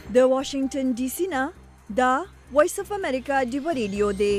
د واشنگټن ډي سي نه دا وایس اف امریکا ډیو ریډیو دی.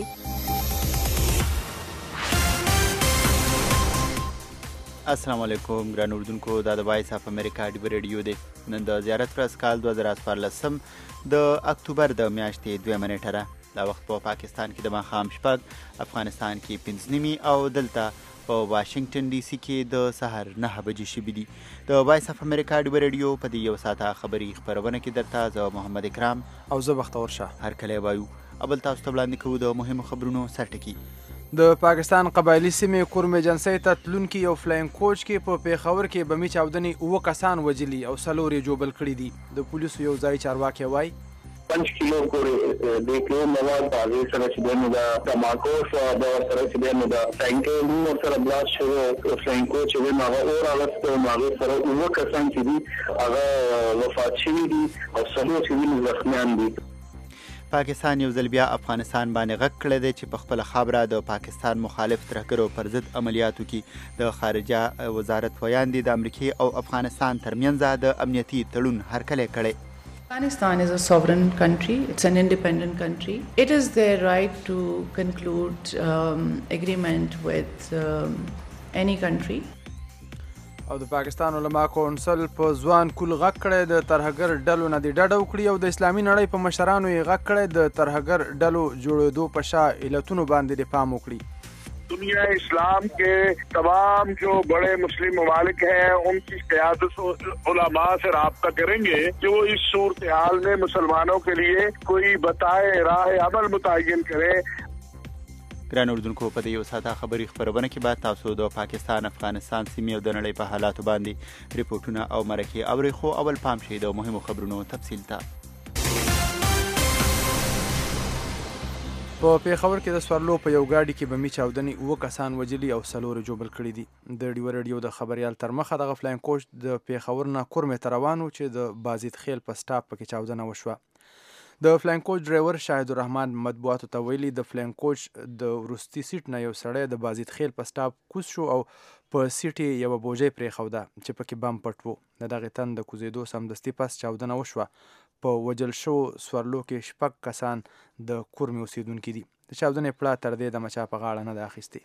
السلام علیکم ګران اردوونکو، دا د وایس اف امریکا ډیو ریډیو دی. نن د زیارت ورځ کال 2014 د اکتوبر د میاشتې 2 نیټه ده. دا وخت په پاکستان کې د ماښام 6، افغانستان کې 5 او دلته په واشنگټن ډي سي کې د سهار 9 بجې شوي دي. د وایس اف امریکا ډیو ریډیو په دې یو ساعته خبري خپرونه کې درته زه محمد اکرام او زه بختور شاه هر کله وایو. اول تاسو ته وړاندې کوو د مهمو خبرونو سرټکي. د پاکستان قبایلي سیمې کورم ایجنسۍ ته تلونکي یو فلاین کوچ کې په پیښور کې بمي چاودنې 9 کسان وجلي او 4 یې جوبل کړي دي. د پولیسو یو ځای چارواکي وایي 5 کیلو پورې د کلو مواد په هغې سره چې دی نو د ټماټو شو د سره چې دی نو د ټانکۍ نور سره بلاس شوی او فرینکو چې دی نو هغه اور اغستی او هغې سره 9 کسان چې دي هغه وفات شوي دي او 4 چې دي زخمیان دي. پاکستان یو ځل بیا افغانستان باندې غږ کړی دی چې په خپله خاوره د پاکستان مخالف ترهګرو پر ضد عملیاتو کې د خارجه وزارت ویان دي د امریکې او افغانستان ترمنځ د امنیتي تړون هرکلی کړی. Afghanistan is a sovereign country. It's an independent country. It is their right to conclude agreement with any country. او د پاکستان علما کونسل په ځوان کول غږ کړی د ترهګر ډلو نه دې ډډه وکړي او د اسلامي نړۍ په مشرانو یې غږ کړی د ترهګر ډلو جوړېدو په شا علتونو باندې دې پام وکړي. दुनिया इस्लाम के तमाम जो बड़े मुस्लिम ममालिक हैं उनकी क़यादत उलमा से राब्ता करेंगे कि वो इस सूरत हाल में मुसलमानों के लिए कोई बताए राह अमल मुतय्यन करें. ګران اردوونکو، په دې یو ساعته خبري خپرونه کې به تاسو د پاکستان، افغانستان سیمې او د نړۍ په حالاتو باندې ریپورټونه او مرکې اورئ. خو اول پام شئ د مهمو خبرونو تفصیل ته. په پیښور کې د سوارلو په یو ګاډي کې بمي چاودنې 9 کسان وجلي او 4 جوبل کړي دي. د ډیو ریډیو د خبریال تر مخه دغه فلاین کوچ د پیښور نه کورمې ته روان و چې د بازید خیل په سټاپ پکې چاودنه وشوه. د فلاین کوچ ډرایور شاهد الرحمن مطبوعاتو ته ویلي د فلاین کوچ د وروستي سیټ نه یو سړی د بازید خیل په سټاپ کوز شو او په سیټ یې یوه بوجۍ پرېښوده چې پکې بم پټ و. د دغې تن د کوزېدو سمدستي پس چاودنه وشوه. په وجل شوو سوارلو کې 6 کسان د کورمې اوسېدونکي دي. د چاودنې پړه تر دې دمه چا په غاړه نه ده اخیستې.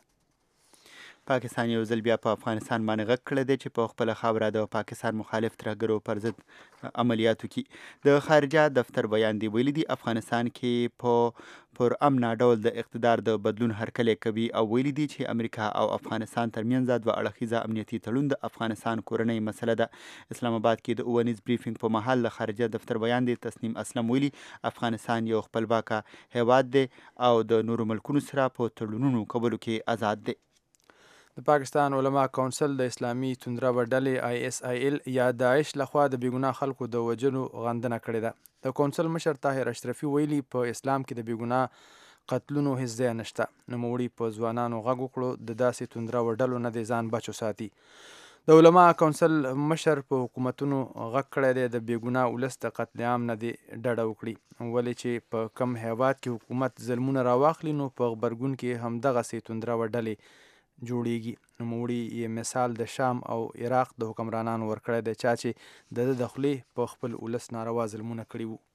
پاکستان یو ځل بیا په افغانستان باندې غږ کړی دی چې په خپله خاوره د پاکستان مخالف ترهګرو پر ضد عملیاتو کې د خارجه دفتر بیان دی ویلي دي افغانستان کې پر امنه ډول د اقتدار د بدلون هرکلی کوي او ویلي دي چې امریکا او افغانستان ترمنځ 2 اړخیزه امنیتي تړون د افغانستان کورنۍ مسله ده. اسلام آباد کې د اوونیز بریفینګ په مهال د خارجه دفتر بیان دی تسنیم اسلم ویلي افغانستان یو خپلواکه هیواد دی او د نورو ملکونو سره په تړونونو کولو کې آزاد دی. د پاکستان علما کونسل د اسلامي توندروه ډلې ISIL یا داعش لخوا د بېګناه خلکو د وژلو غندنه کړې ده. د کونسل مشر طاهر اشرفي ویلي په اسلام کې د بېګناه قتلونو هېڅ ځای نشته. نوموړي په ځوانانو غږ وکړو د داسې توندروه ډلو نه دې ځان بچ وساتي. د علما کونسل مشر په حکومتونو غږ کړی دی د بېګناه ولس د قتل عام نه دې ډډه وکړي. ولې چې په کم هیواد کې حکومت ظلمونه راواخلي نو په غبرګون کې همدغسې توندروه ډلې جوړیږي. نوموړي یې مثال د شام او عراق د حکمرانانو ورکړی دی چا چې د د خولې په خپل ولس ناروا ظلمونه کړي وو.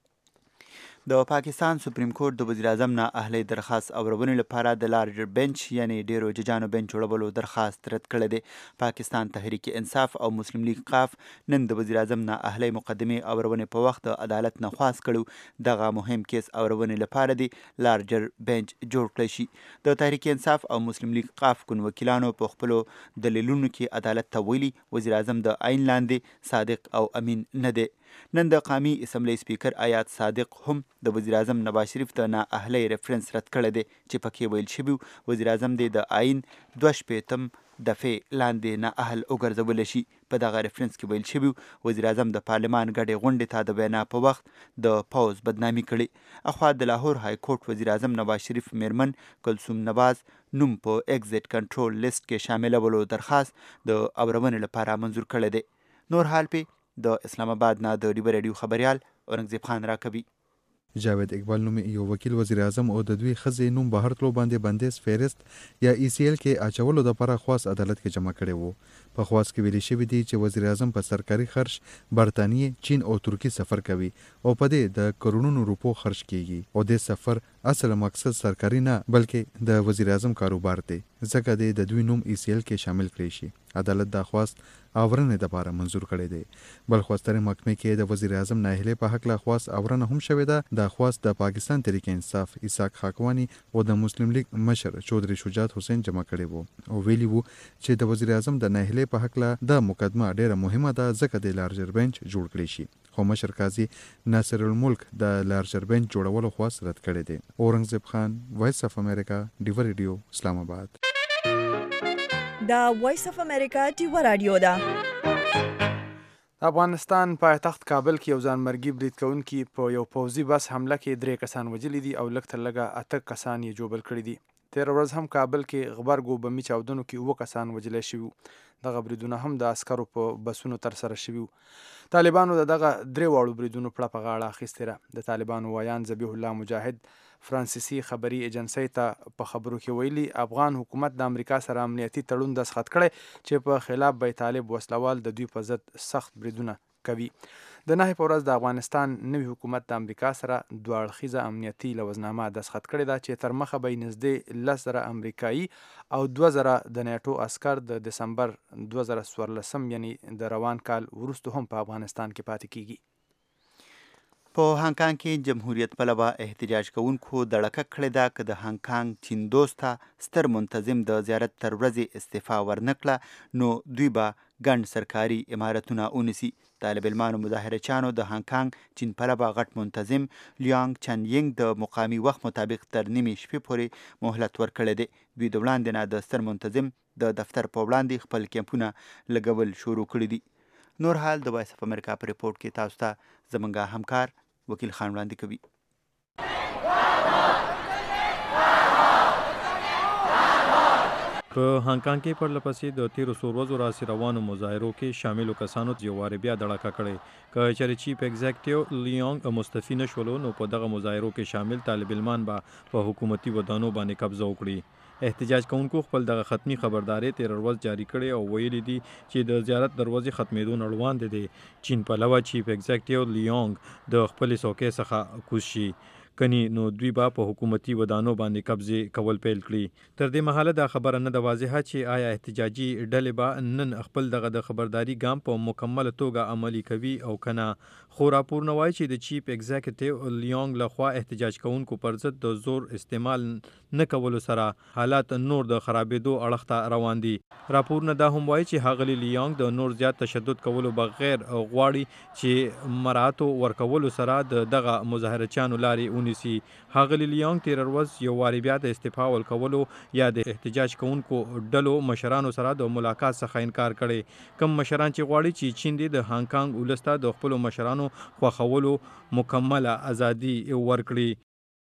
د پاکستان سپریم کورټ د وزیر اعظم نه اهلي درخواست اورونې لپاره د لارجر بنچ یعنی ډیرو ججانو بنچ جوړولو درخواست رد کړی دی. پاکستان تحریک انصاف او مسلم لیگ قاف نن د وزیر اعظم نه اهلي مقدمې اورونې په وخت د عدالت نه خواست کړو دغه مهم کیس اورونې لپاره دی لارجر بنچ جوړ کړی شي. د تحریک انصاف او مسلم لیگ قاف کون وکیلانو په خپلو دلیلونو کې عدالت ته ویلي وزیر اعظم د عین لاندې صادق او امین نه دی. نن د قومي اسمبلی سپیکر آیات صادق هم د وزیر اعظم نواز شریف د نااهلۍ ریفرنس رد کړی دی چې پکې ویل شوي وزیر اعظم دې د آئین 62 دفعې لاندې نااهل وګرځولی شي. په دغه ریفرنس کې ویل شوي وزیر اعظم د پارلمان ګډې غونډې ته د وینا په وخت د پوځ بدنامي کړې. اخوا د لاهور های کورټ وزیر اعظم نواز شریف میرمن کلثوم نواز نوم په ایگزیټ کنټرول لیست کې شاملولو درخواست د اورونې لپاره منظور کړی دی. نور حال پې د اسلام آباد نه د ډیو ریډیو خبریال اورنګزیب خان راکوي. جاوید اقبال نومي یو وکیل وزیر اعظم او د دوی ښځې نوم بهر تلو باندې بندیز فهرست یا ECL کې اچولو دپاره خواست عدالت کې جمع کړی وو. په خواست کې ویلي شوي دي چې وزیر اعظم په سرکاري خرچ برطانیې، چین او ترکیې سفر کوي او په دې د کروڑونو روپو خرچ کیږي او د سفر اصل مقصد سرکاري نه بلکې د وزیر اعظم کاروبار دی، ځکه د دوی نوم ECL کې شامل کړی شي. عدالت دا خواست اورنې دپاره منظور کړی دی. بل خواسترې محکمې کې د وزیر اعظم ناهیلې په هکله خواست اورنه هم شوې ده. دا خواست د پاکستان تحریک انصاف اسحاق خاکواني او د مسلم لیگ مشر چودھری شجاعت حسین جمع کړی وو او ویلي وو چې د وزیر اعظم د ناهیلې په هکله د مقدمه ډیره مهمه ده ځکه د لارجر بنچ جوړ کړی شي. خو مشر قاضي ناصر الملک د لارجر بنچ جوړولو خواست رد کړی دی. اورنګزیب خان، وایس اف امریکا، ډیو ریډیو، اسلام آباد. دا وایس اف امریکا ډیو رادیو ده. افغانستان پایتخت کابل کې یو ځانمرګي برید کوونکي په یو پوځي بس حمله کې 3 کسان وژلي دي او لږ تر لږه 8 کسان یې ژوبل کړي دي. تېره ورځ هم کابل کې غبرګو بمي چاودنو کې 7 کسان وژلی شوي وو. دغه بریدونه هم د عسکرو په بسونو ترسره شوي وو. طالبانو د دغه 3 واړو بریدونو پړه په غاړه اخیستې ده. د طالبانو ویان ذبیح الله مجاهد فرانسیسي خبري ایجنسۍ ته په خبرو کې ویلي افغان حکومت د امریکا سره امنیتي تړون دستخط کړی چې په خلاف به طالب وسلوال د دوی په ضد سخت بریدونه کوي. د نهي په ورځ د افغانستان نوي حکومت د امریکا سره 2 اړخیزه امنیتي لوزنامه دستخط کړې ده چې تر مخه به نږدې 10,000 امریکایي او 2,000 د نیټو عسکر د دسمبر 2014 یعنی د روان کال وروسته هم په افغانستان کې پاتې کیږي. په هانګ کانګ کې جمهوریت پلوه احتجاج کوونکو دړکه کړې ده که د هانګ کانګ چین دوسته ستر منتظم د زیارت تر ورځې استعفا ورنکړه نو دوی به ګڼ سرکاري عمارتونه ونیسي. طالب علمانو مظاهره چانو د هانګ کانګ چین پلوه غټ منتظم لیانګ چنینګ د مقامي وخت مطابق تر نیمې شپې پورې مهلت ورکړی دی. دوی د وړاندې نه د ستر منتظم د دفتر په وړاندې خپل کیمپونه لګول شروع کړي دي. نور حال د وایس اف امریکا په ریپورټ کې تاسو ته زمونږ همکار وکیل خان وړاندې کوي. په هانګ کانګ کې پرلپسې د تیرو څو ورځو راسې روانو مظاهرو کې شاملو کسانو یو وارې بیا دړکه کړې. که چېرې چیف ایگزیکټیو لیانګ مستعفي نه شولو نو په دغه مظاهرو کې شامل طالب علمان به په حکومتي ودانو باندې قبضه وکړي. احتجاج کوونکو خپل دغه ختمي خبرداري تیر ورځ جاری کړي او ویلي دي چې د زیارت دروازې ختمېدو نه وړاندې دی چین پلوه چیف ایگزیکټیو لیانګ د خپلې څوکۍ څخه کوز شي. کني نو دوی به په حکومتي ودانو باندې قبضې کول پیل کړي. تر دې مهاله دا خبره نه ده واضحه چې آیا احتجاجي ډلې به نن خپل دغه د خبرداري ګام په مکمله توګه عملي کوي او کنه. خو راپورونه وایي چې د چیف ایگزیکټیو لیانګ لخوا احتجاج کوونکو پر ضد د زور استعمال نه کولو سره حالات نور د خرابېدو اړخ ته روان دي. راپورونه دا هم وایي چې ښاغلي لیانګ د نور زیات تشدد کولو بغیر غواړي چې مراعاتو ورکولو سره د دغه مظاهره چانو لارې ونیسي. ښاغلي لیانګ تېره ورځ یو وارې بیا د استعفا ورکولو یا د احتجاج کوونکو ډلو مشرانو سره د ملاقات څخه انکار کړی. کم مشران چې غواړي چې چین دې د هانګ کانګ ولس ته د خپلو مشرانو خوښولو مکمله ازادي ورکړي.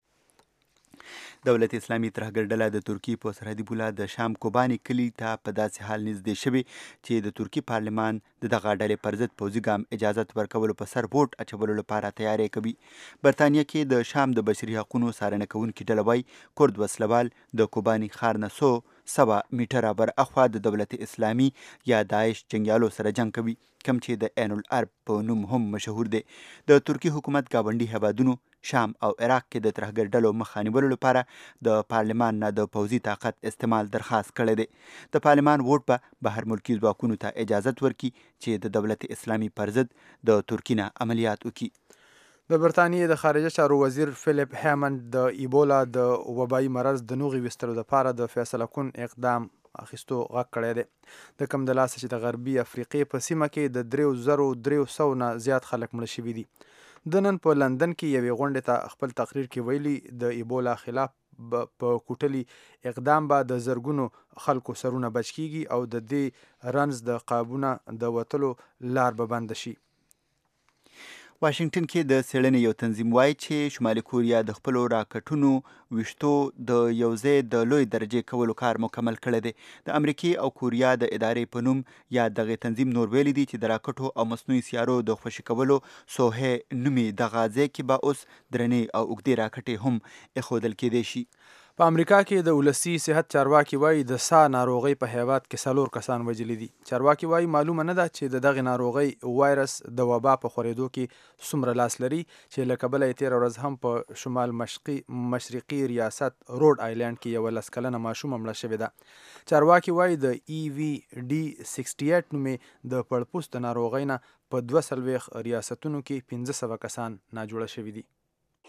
دولت اسلامي ترهګر ډله د ترکیې په سرحدي پوله د شام کوباني کلي ته په داسې حال نږدې شوې چې د ترکیې پارلمان د دغه ډلې پر ضد پوځي ګام اجازت ورکولو په سر ووټ اچولو لپاره تیاری کوي. برطانیه کې د شام د بشري حقونو څارنه کوونکي ډله وایي کورد وسلوال د کوباني ښار نه 100 میټره بر اخوا د دولت اسلامي یا داعش جنګیالو سره جنګ کوي، کم چې د عین العرب په نوم هم مشهور دی. د ترکیې حکومت ګاونډي هیوادونو شام او عراق کې د ترهګر ډلو مخه نیولو لپاره د پارلمان نه د پوځي طاقت استعمال درخواست کړی دی. د پارلمان ووټ به بهر ملکي ځواکونو ته اجازت ورکړي چې د دولت اسلامي پر ضد د ترکیې نه عملیات وکړي. د برطانیې د خارجه چارو وزیر فلیپ هیمند د ایبولا د وبایي مرض د نوغې ویستلو لپاره د فیصله کن اقدام اخیستو غږ کړی دی. د کوم د لاسه چې د غربي افریقې په سیمه کې د 3,300 نه زیات خلک مړه شوي دي. د نن په لندن کې یوې غونډې ته خپل تقریر کې ویلي د ایبولا خلاف په کوټلي اقدام به د زرګونو خلکو سرونه بچ کیږي او د دې رنز د قابونه د وتلو لار به بنده شي. واشنگټن کې د څېړنې یو تنظیم وایي چې شمالي کوریا د خپلو راکټونو ویشتو د یو ځای د لوی درجې کولو کار مکمل کړی دی. د امریکې او کوریا د ادارې په نوم یا دغه تنظیم نور ویلي دي چې د راکټو او مصنوعي سیارو د خوشي کولو سوهې نومي دغه ځای کې به اوس درنې او اوږدې راکټې هم ایښودل کېدی شي. په امریکا کې د ولسي صحت چارواکي وایي د سا ناروغۍ په هیواد کې 4 کسان وژلي دي. چارواکي وایي معلومه نه ده چې د دغه ناروغۍ وایرس د وبا په خورېدو کې څومره لاس لري چې له کبله یې تېره ورځ هم په شمال مشرقي ریاست روډ آیلینډ کې یوه 10 کلنه ماشومه مړه شوې ده. چارواکي وایي د EVD68 نومې د پړپوست ناروغۍ نه په 42 ریاستونو کې 1500 کسان ناجوړه شوي دي.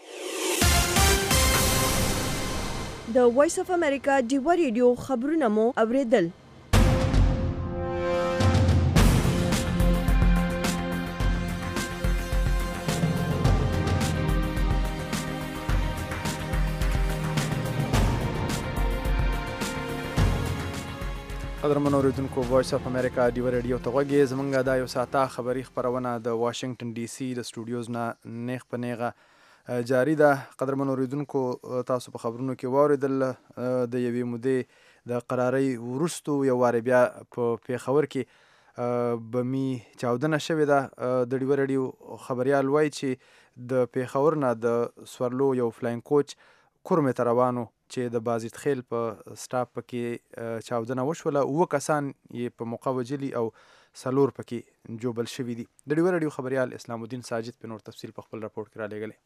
د وایس اف امریکا ډیوه ریډیو خبرونه مو اوریدل. قدرمن اوریدونکو، وایس اف امریکا ډیوه ریډیو ته غوږی. زمونږ دا یو ساعته خبري خپرونه د واشنگټن ډي سي د سټوډیوز نه نیغ په نیغه جاری ده. قدرمن اوریدونکو، تاسو په خبرونو کې واوریدل د یوې مودې د قرارۍ وروستو یو وارې بیا په پیښور کې بمي چاودنه شوې ده. د ډیوه ریډیو خبریال وایي چې د پیښور نه د سورلو یو فلاین کوچ کورمې ته روانو چې د بازیت خیل په سټاپ پکې چاودنه وشوله. 7 کسان یې په موقع وجلي او 4 پکې جوبل شوي دي. د ډیوه ریډیو خبریال اسلام الدین ساجد په نور تفصیل په خپل راپورټ کې را لېږلی.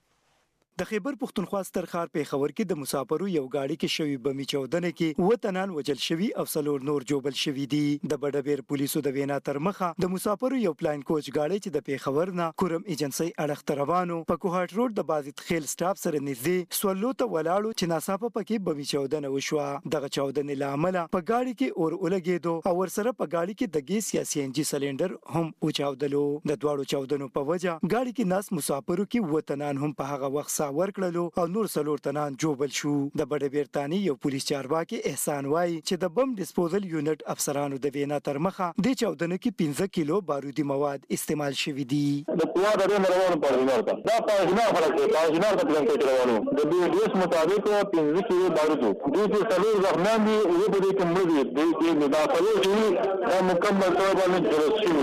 د خیبر پښتونخوا ستر ښار پیښور کې د مسافرو یو گاډي کې شوی بمي چاودنه کې 7 تنان وجل شوي او 4 نور جوبل شوي دي. د بډبیر پولیسو د وینا تر مخه د مسافرو یو پلاین کوچ گاډي چې د پیښور نه کورم ایجنسی اړخ روانو په کوهاټ روډ د بازیت خیل سټاپ سره نږدې سولو ته ولاړو چې ناڅاپه پکې بمي چاودنه وشوه. دغه چاودنې له امله په گاډي کې اور ولګېدو او ورسره په گاډي کې د ګیس یا CNG سلندر هم وچاودلو. د دواړو چاودنو په وجه گاډي کې ناس مسافرو کې 7 تنان هم په هغه وخت ورکړلو او نور 4 تنان جوبل شو. د بډبیر تانی یو پولیس چارواکي احسان وایي چې د بم ډیسپوزل یونټ افسرانو د وینا تر مخه د چاودنې کې 15 کیلو بارودي مواد استعمال شوي دي. د قوا د روانو پارلمان ته دا پاجنا فرق پاجنا د پلان کې روانو د BDS مطابق 15 کیلو بارودو د څلور ځخمان دي او په دې کې مړي د مداخله شوي مکمل تور باندې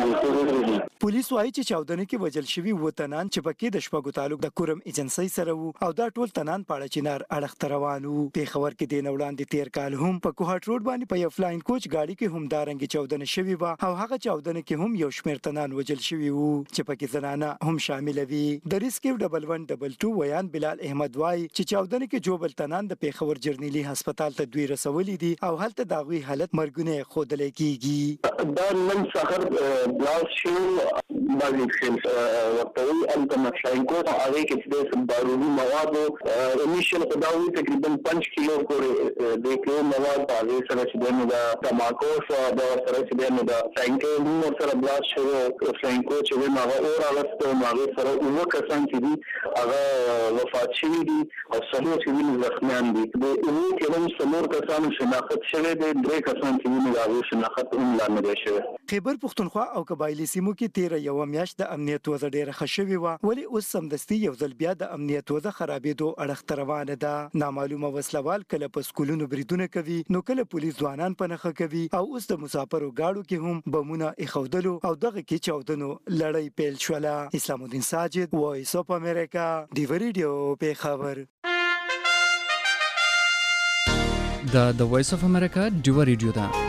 جوړ شوي. پولیس وایي چې چاودنې کې وجل شوي 7 تنان چې پکې د شپږو تعلق د کورم ایجنسی سره وو او دا ټول تنان پاړه چنار اړخ ته روانو. پیښور کې د نوړاندې 13 کال هم په کوهاټ روډ باندې په یو فلاین کوچ گاډي کې هم دارنګ چاودنه شوي و او هغه چاودنه کې هم یو شمېر تنان وجل شوي وو چې پکې زنانه هم شامل وي. د ریسکیو 1112 ویان بلال احمد وایي چې چاودنه کې جوبل تنان د پیښور جرنیلی هسپتال ته دوی رسولي دي او هلته داغوي حالت مرګونه خودل کیږي. دا نن سحر بلاس شو باندې خل وقتوي انت مفلاین کوچ هغه کې د بارودي مواد انیشل خداوي تقریبا 5 کیلو پورې د کیلو مواد هغه سره چې د تماکو او د سره چې د ساينټ نو سره بلاس شو فلاین کوچ چې هغه اور هغه هغه سره یو کسان چې دي هغه وفات شوي دي او څلور چې زخمیان دي. د یو کې هم 4 کسان شناخت شوي دي، 3 کسان چې هغه شناخت هم لا نه شوي. خیبر پښتونخوا او قبایلی سیمو کې 13 یو میاشت د امنیت وضع ډیره ښه شوې وه، ولی اوس سمدستي یو ځل بیا د امنیت وضع خرابېدو اړخ ته روانه ده. نامعلومه وسلوال کله په سکولونو بریدونه کوي، نو کله پولیس ځوانان په نښه کوي او اوس د مسافرو گاډو کې هم بمونه ایښودلو او دغه کې چاودنو لړۍ پیل شوله. اسلام الدین ساجد، وایس اف امریکا، ډیوه ریډیو، پیښور. د وایس اف امریکا ډیوه ریډیو ده.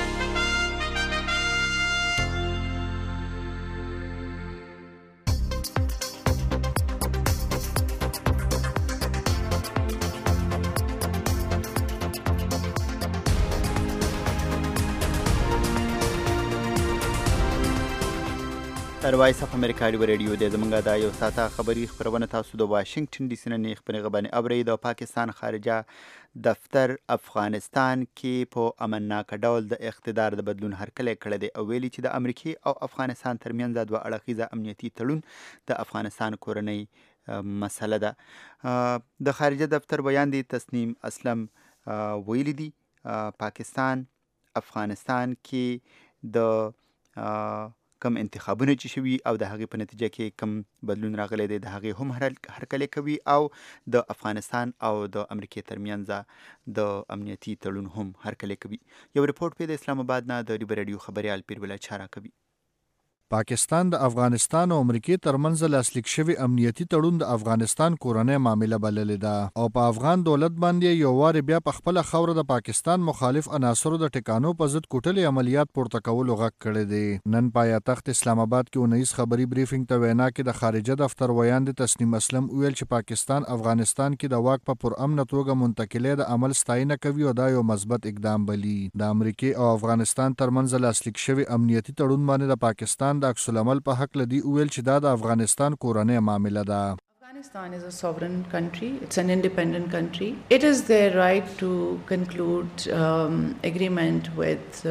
تر وایس اف امریکا ډیوه ریډیو د زمونږ دا یو ساعته خبري خبرونه تاسو د واشنگټن ډي سي نه نیغ په نیغه باندې اورئ. د پاکستان خارجه دفتر افغانستان کې په امنناکه ډول د اقتدار د بدلون هرکلی کړی دی او ویلي چې د امریکې او افغانستان ترمنځ دوه اړخیزه امنیتي تړون د افغانستان کورنۍ مسله ده. د خارجه دفتر بیان دی تسنیم اسلم ویلي دي پاکستان افغانستان کې د کم انتخابونه چې شوي او د هغې په نتیجه کې کم بدلون راغلی دی د هغې هم هرکلی کوي او د افغانستان او د امریکې ترمنځ د امنیتي تړون هم هرکلی کوي. یو رپورټ په د اسلام آباد نه د ریبر رادیو خبریال پیربلا چارا کوي. پاکستان د افغانستان او امریکې ترمنځ لاسلیک شوی امنیتي تړون د افغانستان کورنۍ معامله بللې ده او په افغان دولت باندې یو وار بیا په خپل خوره د پاکستان مخالف عناصرو د ټکانو په ضد کوټلې عملیات پورته کولو غږ کړی دی. نن پایتخت اسلام آباد کې 19 خبري بریفینګ ته وینا کې د خارجه دفتر ویاند تسنیم اسلم ویل چې پاکستان افغانستان کې د واک په پرامن توګه منتقلې د عمل ستاینه کوي او دا یو مثبت اقدام بلی. د امریکې او افغانستان ترمنځ لاسلیک شوی امنیتي تړون باندې د پاکستان د عکس العمل په حق لدی ویل چې دا د افغانستان کورنۍ معامله ده. Afghanistan is a sovereign country. It's an independent country. It is their right to conclude agreement with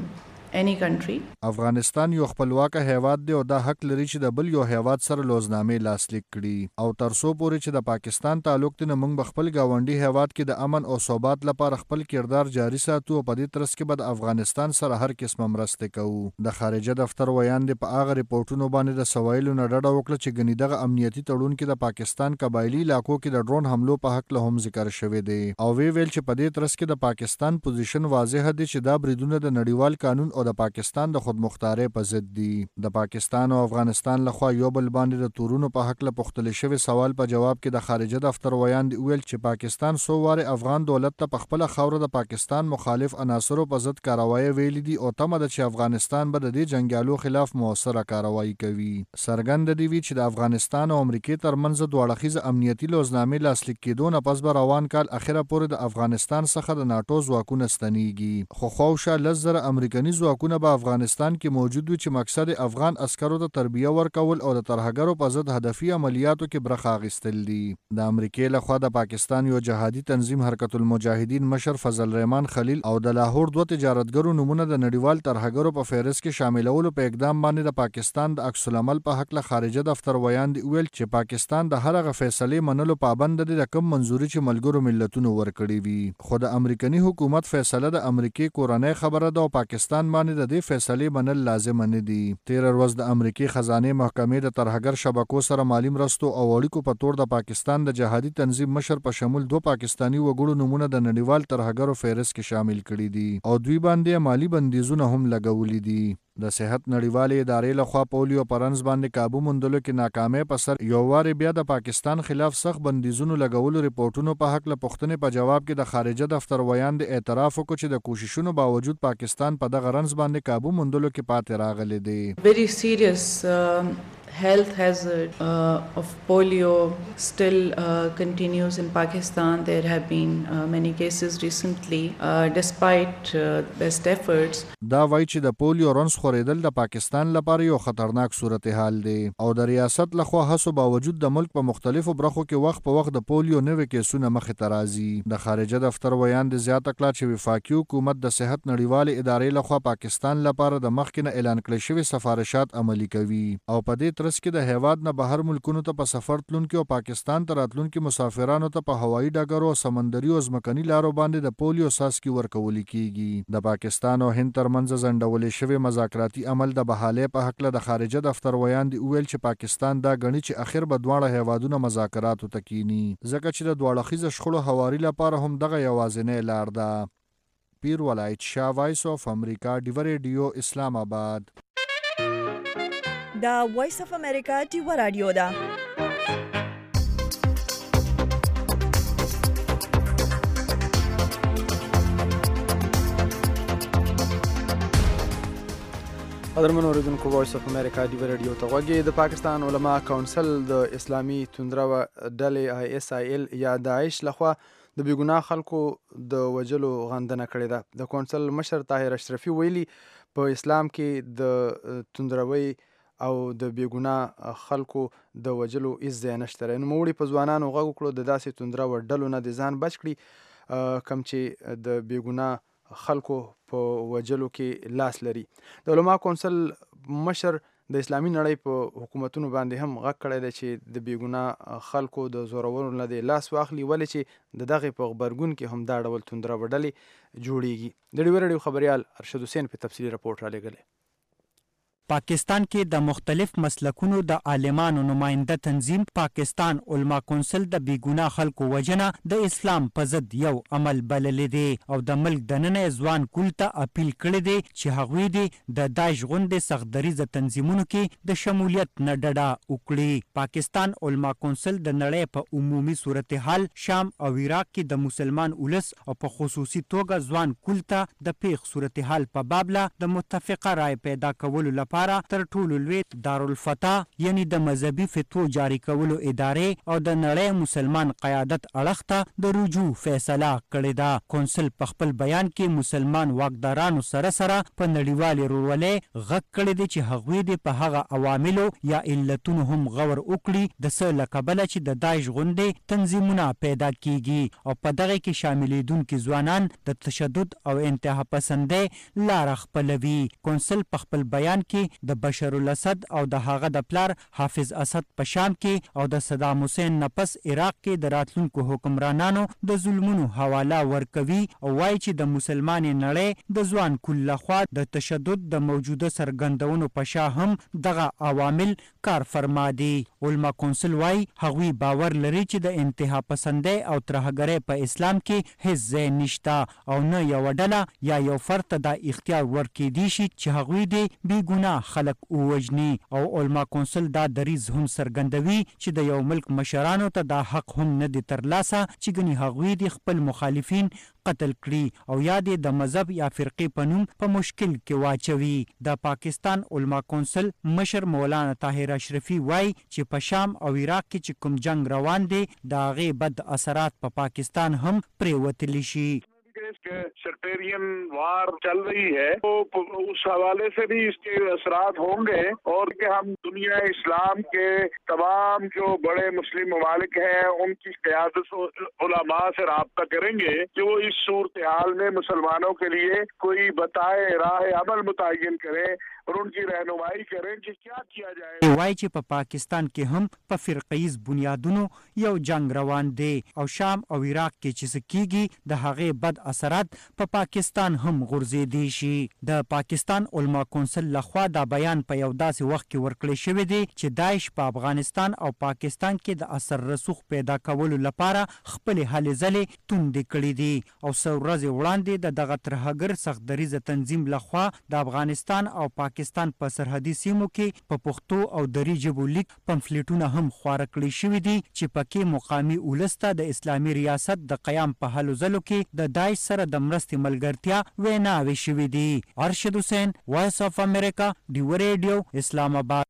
any country. افغانستان یو خپلواک هیواد دی او دا حق لري چې د بل یو هیواد سره لوزنامې لاسلیک کړي او تر څو پورې چې د پاکستان تعلق دی موږ به خپل گاونډي هیواد کې د امن او ثبات لپاره خپل کردار جاري ساتو او په دې ترڅ کې به د افغانستان سره هر قسمه مرسته کوو. د خارجه دفتر ویاند په هغه ریپورتونو باندې د سوایلو نه ډډه وکړه چې ګنې دغه امنیتي تړون کې د پاکستان قبایلی علاقو کې د ډرون حملو په حق له هم ذکر شوی دی او ویل چې په دې ترڅ کې د پاکستان پوزیشن واضح دی چې دا بریدونه د نړیوال قانون او د پاکستان د خودمختارۍ په ضد دي. د پاکستان او افغانستان لخوا یو بل باندې د تورونو په حق له پوښتل شوی سوال په جواب کې د خارجه دفتر ویاند ویل چې پاکستان سو واره افغان دولت ته په خپل خوره د پاکستان مخالف عناصرو په ضد کاروایی ویل دي او تمه ده چې افغانستان به د دې جنگیالو خلاف موثره کاروایی کوي. سرګند دی وی چې د افغانستان او امریکې ترمنځ دوه اړخیزه امنیتي لوزنامې لاسلیک کېدو نه پس به روان کال اخره پورې د افغانستان څخه د ناتو ځواکونه ستنیږي. خو خوشا لزر امریکایي ځواکونه په افغانستان کې موجود وي چې مقصد افغان عسکرو ته تربیه ورکول او د ترهګرو په ضد هدفي عملیاتو کې برخه اخیستل دي. د امریکې لخوا د پاکستان یو جهادي تنظیم حرکت المجاهدین مشر فضل الرحمن خلیل او د لاهور دوه تجارتګرو نمونه د نړیوال ترهګرو په فهرست کې شاملولو په اقدام باندې د پاکستان د عکس العمل په حق له خارجه دفتر ویاند ویل چې پاکستان د هر هغه فیصلې منلو پابند دی د کم منځوري چې ملګرو ملتونو ورکړي وي. خو د امریکایي حکومت فیصله د امریکای کورنۍ خبره ده او پاکستان باندې د دې فیصلې منل لازم نه دي. تیر ورځ د امریکای خزانه محکمې د ترهګر شبکو سره مالی مرستو او اړیکو په تور د پاکستان د جهادي تنظیم مشر په شمول دوه پاکستانی وګړو نمونه د نړیوال ترهګرو فهرست کې شامل کړي دي او دوی باندې مالی بندیزونه هم لګولي دي. د صحت نړیوالې ادارې لخوا پولیو پرنس باندې قابو موندلو کې ناکامۍ په سر یو وار بیا د پاکستان خلاف سخت بندیزونو لګولو ریپورتونو په حق له پوښتنې په جواب کې د خارجه دفتر ویاند اعتراف وکړ چې د کوششونو باوجود پاکستان په دغه رنس باندې قابو موندلو کې پاتې راغلی دی. Very serious health hazard of polio still continues in Pakistan. There have been many cases recently despite best efforts. دا وایي چې د پولیو رنس خورېدل د پاکستان لپاره یو خطرناک صورتحال دی او د ریاست لخوا هڅو باوجود د ملک په مختلفو برخو کې وخت په وخت د پولیو نوې کیسونه مخې ته راځي. د خارجه دفتر ویاند زیاته کړه چې وفاقي حکومت د صحت نړیوالې ادارې لخوا پاکستان لپاره د مخکې نه اعلان کړی شوي سفارشات عملي کوي او په دې ترڅ کې د هیواد نه بهر ملکونو ته په سفر تلونکي او پاکستان ته راتلونکي مسافرانو ته په هوایي ډګرو او سمندري او ځمکني لارو باندې د پولیو څاڅکي ورکول کیږي. د پاکستان او هند ترمنځ ځنډولې شوی مذاکراتي عمل د بحالې په حق له د خارجه دفتر ویاند ویل چې پاکستان دا غني چې اخر به دواړه هیوادونه مذاکراتو ته کینی ځکه چې د دواړه خیز شخړو هواري لپاره هم دغه یوازینۍ لار ده. پیر ولایت شاه وایس اف امریکا ډیو ریډیو اسلام آباد. دا وایس اف امریکا ډیو رادیو ده. قدرمن اوریدونکو وایس اف امریکا ډیو ریډیو ته غوږی. د پاکستان علما کونسل د اسلامي توندره ډلې ISIL یا داعش لخوا د بیګناه خلکو د وجلو غندنه کړې ده. د کونسل مشر طاهر اشرفي ویلي په اسلام کې د توندروي او د بیګناه خلکو د وجلو هیڅ ځای نشته. نوموړي په ځوانانو غږ وکړو د داسې توندره ډلو نه د ځان بچ کړي کوم چې د بیګناه خلکو په وجلو کې لاس لري. د علما کونسل مشر د اسلامي نړۍ په حکومتونو باندې هم غږ کړی دی چې د بیګناه خلکو د زورورو نه د لاس واخلي ولې چې د دغې په غبرګون کې هم دا ډول توندره ډلې جوړیږي. د ډیو ریډیو خبریال ارشد حسین په تفصیلي رپورټ را لېږلی. پاکستان کې د مختلف مسلکونو د عالمانو نماینده تنظیم پاکستان علما کونسل د بیګناه خلکو وجنه د اسلام په ضد یو عمل بللی دی او د ملک دننه ځوان کول ته اپیل کړی دی چې هغوی دې د داعش غوندې سختدریزه تنظیمونو کې د شمولیت نه ډډه وکړي. پاکستان علما کونسل د نړۍ په عمومي صورتحال شام او عراق کې د مسلمان ولس او په خصوصي توګه ځوان کول ته د پیښ صورتحال په بابله د متفقه رای پیدا کولو لپاره تر ټولو لوی دارالفتح یعنی د مذهبي فتوو جاری کولو ادارې او د نړۍ مسلمان قیادت اړخ ته د رجوع فیصله کړې ده. کونسل په خپل بیان کې مسلمان واکدارانو سره په نړیوالې ورورولۍ غږ کړی دی چې هغوی دې په هغه عواملو یا علتونو هم غور وکړي د څه له کبله چې د داعش غوندې تنظیمونه پیدا کیږي او په دغه کې شاملېدونکي ځوانان د تشدد او انتها پسندۍ لاره خپلوي. کونسل په خپل بیان کې د بشر الاسد او د هغه د پلار حافظ اسد په شام کې او د صدام حسین نه پس عراق کې د راتلونکو حکمرانانو د ظلمونو حواله ورکوي او وایي چې د مسلمانې نړۍ د ځوان کل لخوا د تشدد د موجوده څرګندونو په شا هم دغه عوامل کار فرما دي. علما کونسل وایي هغوی باور لري چې د انتها پسندۍ او ترهګرۍ په اسلام کې هیڅ ځای نشته او نه یو ډله یا یو فرد ته دا اختیار ورکېدی شي چې هغوی دې بې ګناه خلک ووژني او علما کونسل دا دریځ هم څرګندوي چې د یو ملک مشرانو ته دا حق هم نه دی ترلاسه چې ګنې هغوی دې خپل مخالفین قتل کړي او یا دې د مذهب یا فرقې په نوم په مشکل کې واچوي. د پاکستان علما کونسل مشر مولانا طاهر اشرفي وایي چې په شام او عراق کې چې کوم جنگ روان دی د هغې بد اثرات په پاکستان هم پرېوتلی شي. के सेक्टेरियन वार चल रही है तो उस हवाले से भी इसके असरात होंगे और कि हम दुनिया इस्लाम के तमाम जो बड़े मुस्लिम ममालिक हैं उनकी क़यादत उलमा से राब्ता करेंगे कि वो इस सूरत हाल में मुसलमानों के लिए कोई बताए राह अमल मुतय्यन करें और उनकी रहनुमाई करें कि क्या किया जाए. وایي چې په پاکستان کې هم په فرقیز بنیادونو یو جنگ روان دی او شام او عراق کې چې څه کیږي د هغې بد اثرات په پاکستان هم غورځېدی شي. د پاکستان علما کونسل لخوا دا بیان په یو داسې وخت کې ورکړی شوی دی چې داعش په افغانستان او پاکستان کې د اثر رسوخ پیدا کولو لپاره خپلې هلې ځلې توندې کړي دي او څو ورځې وړاندې د دغه ترهګر سختدریزه تنظیم لخوا د افغانستان او پاکستان په سرحدي سیمو کې په پښتو او دري ژبو لیک پمفلیټونه هم خواره کړي شوي دي چې پکې مقامي ولس ته د اسلامي ریاست د قیام په هلو ځلو کې د داعش سره د مرستې ملګرتیا ویناوې شوي دي. ارشد حسین، وایس اف امریکا، ډیو ریډیو، اسلام آباد.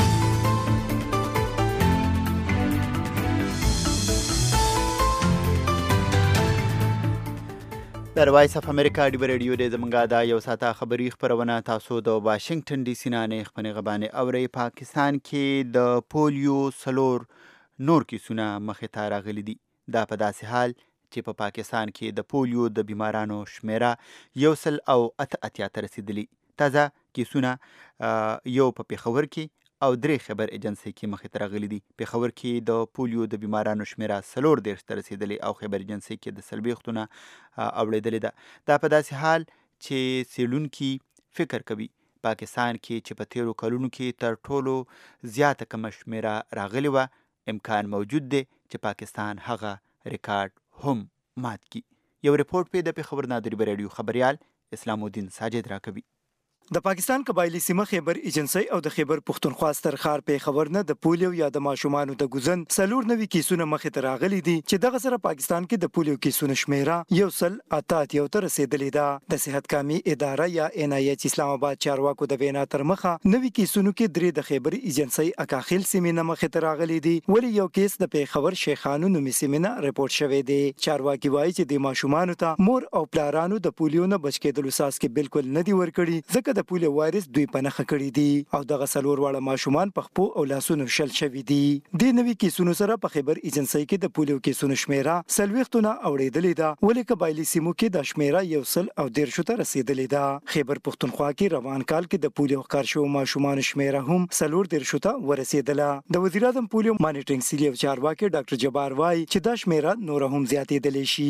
در وایس اف امریکا ډیو ریډیو د زمونږه دا یو ساعته خبري خبرونه تاسو د واشنگټن ډي سي نه خپرې غبانې اورئ. پاکستان کې د پولیو سلور نور کیسونه مخې ته راغلي دي. دا په داسې حال چې په پاکستان کې د پولیو د بیمارانو شمیره 188 ته رسیدلی. تازه کیسونه یو په پېښور کې او 3 خبر ایجنسی کې مخې ته راغلي دي. پېښور کې د پولیو د بیمارانو شمیره 40 ته رسیدلی او خبر ایجنسی کې د 40 نه اوړېدلې ده. دا په داسې حال چې څېړونکي فکر کوي پاکستان کې چې په تیرو کلونو کې تر ټولو زیاته کمه شمیره راغلې وه، امکان موجود دی چې پاکستان هغه ریکارډ هم مات کړي. یو ریپورټ په د پېښور نادری ریډیو خبریال اسلام الدین ساجد راکوي. د پاکستان قبایلی سیمه خیبر ایجنسی او د خیبر پښتونخوا سترخار پېښور نه د پولیو یا د ماشومانو د ګوزن 94 کیسونه مخې ته راغلي دي چې دغه سره پاکستان کې د پولیو کیسونه شمیره 188 ته رسیدلې ده. د صحت کامي اداره یا NIH اسلام آباد چارواکو د وینا تر مخه نوي کیسونو کې 3 د خیبر ایجنسی اکاخیل سیمې نه مخې ته راغلي دي، ولی یو کیس د پېښور شیخانو نومي سیمې نه رپورټ شوی دی. چارواکي وایي چې د ماشومانو ته مور او پلارانو د پولیو نه بچ کېدلو ساس کې بالکل نه دی ورکړي، ځکه د پولیو وایرس دوی په نښه کړي دي او دغه 4 واړه ماشومان په خپو او لاسونو شل شوي دي. د نوي کیسونو سره په خیبر ایجنسی کې د پولیو کیسونو شمیره 40 نه اوړېدلې ده، ولې قبایلی سیمو کې د شمیره 113 ته رسیدلې ده. خیبر پښتونخوا کې روان کال کې د پولیو ښکار شوو ماشومانو شمیره هم 14 ته ورسېدله. د وزیر اعظم پولیو مانیټرینګ سیل چارواکي ډاکټر جبار وایي چې دا شمیره نور هم زیاتېدلی شي.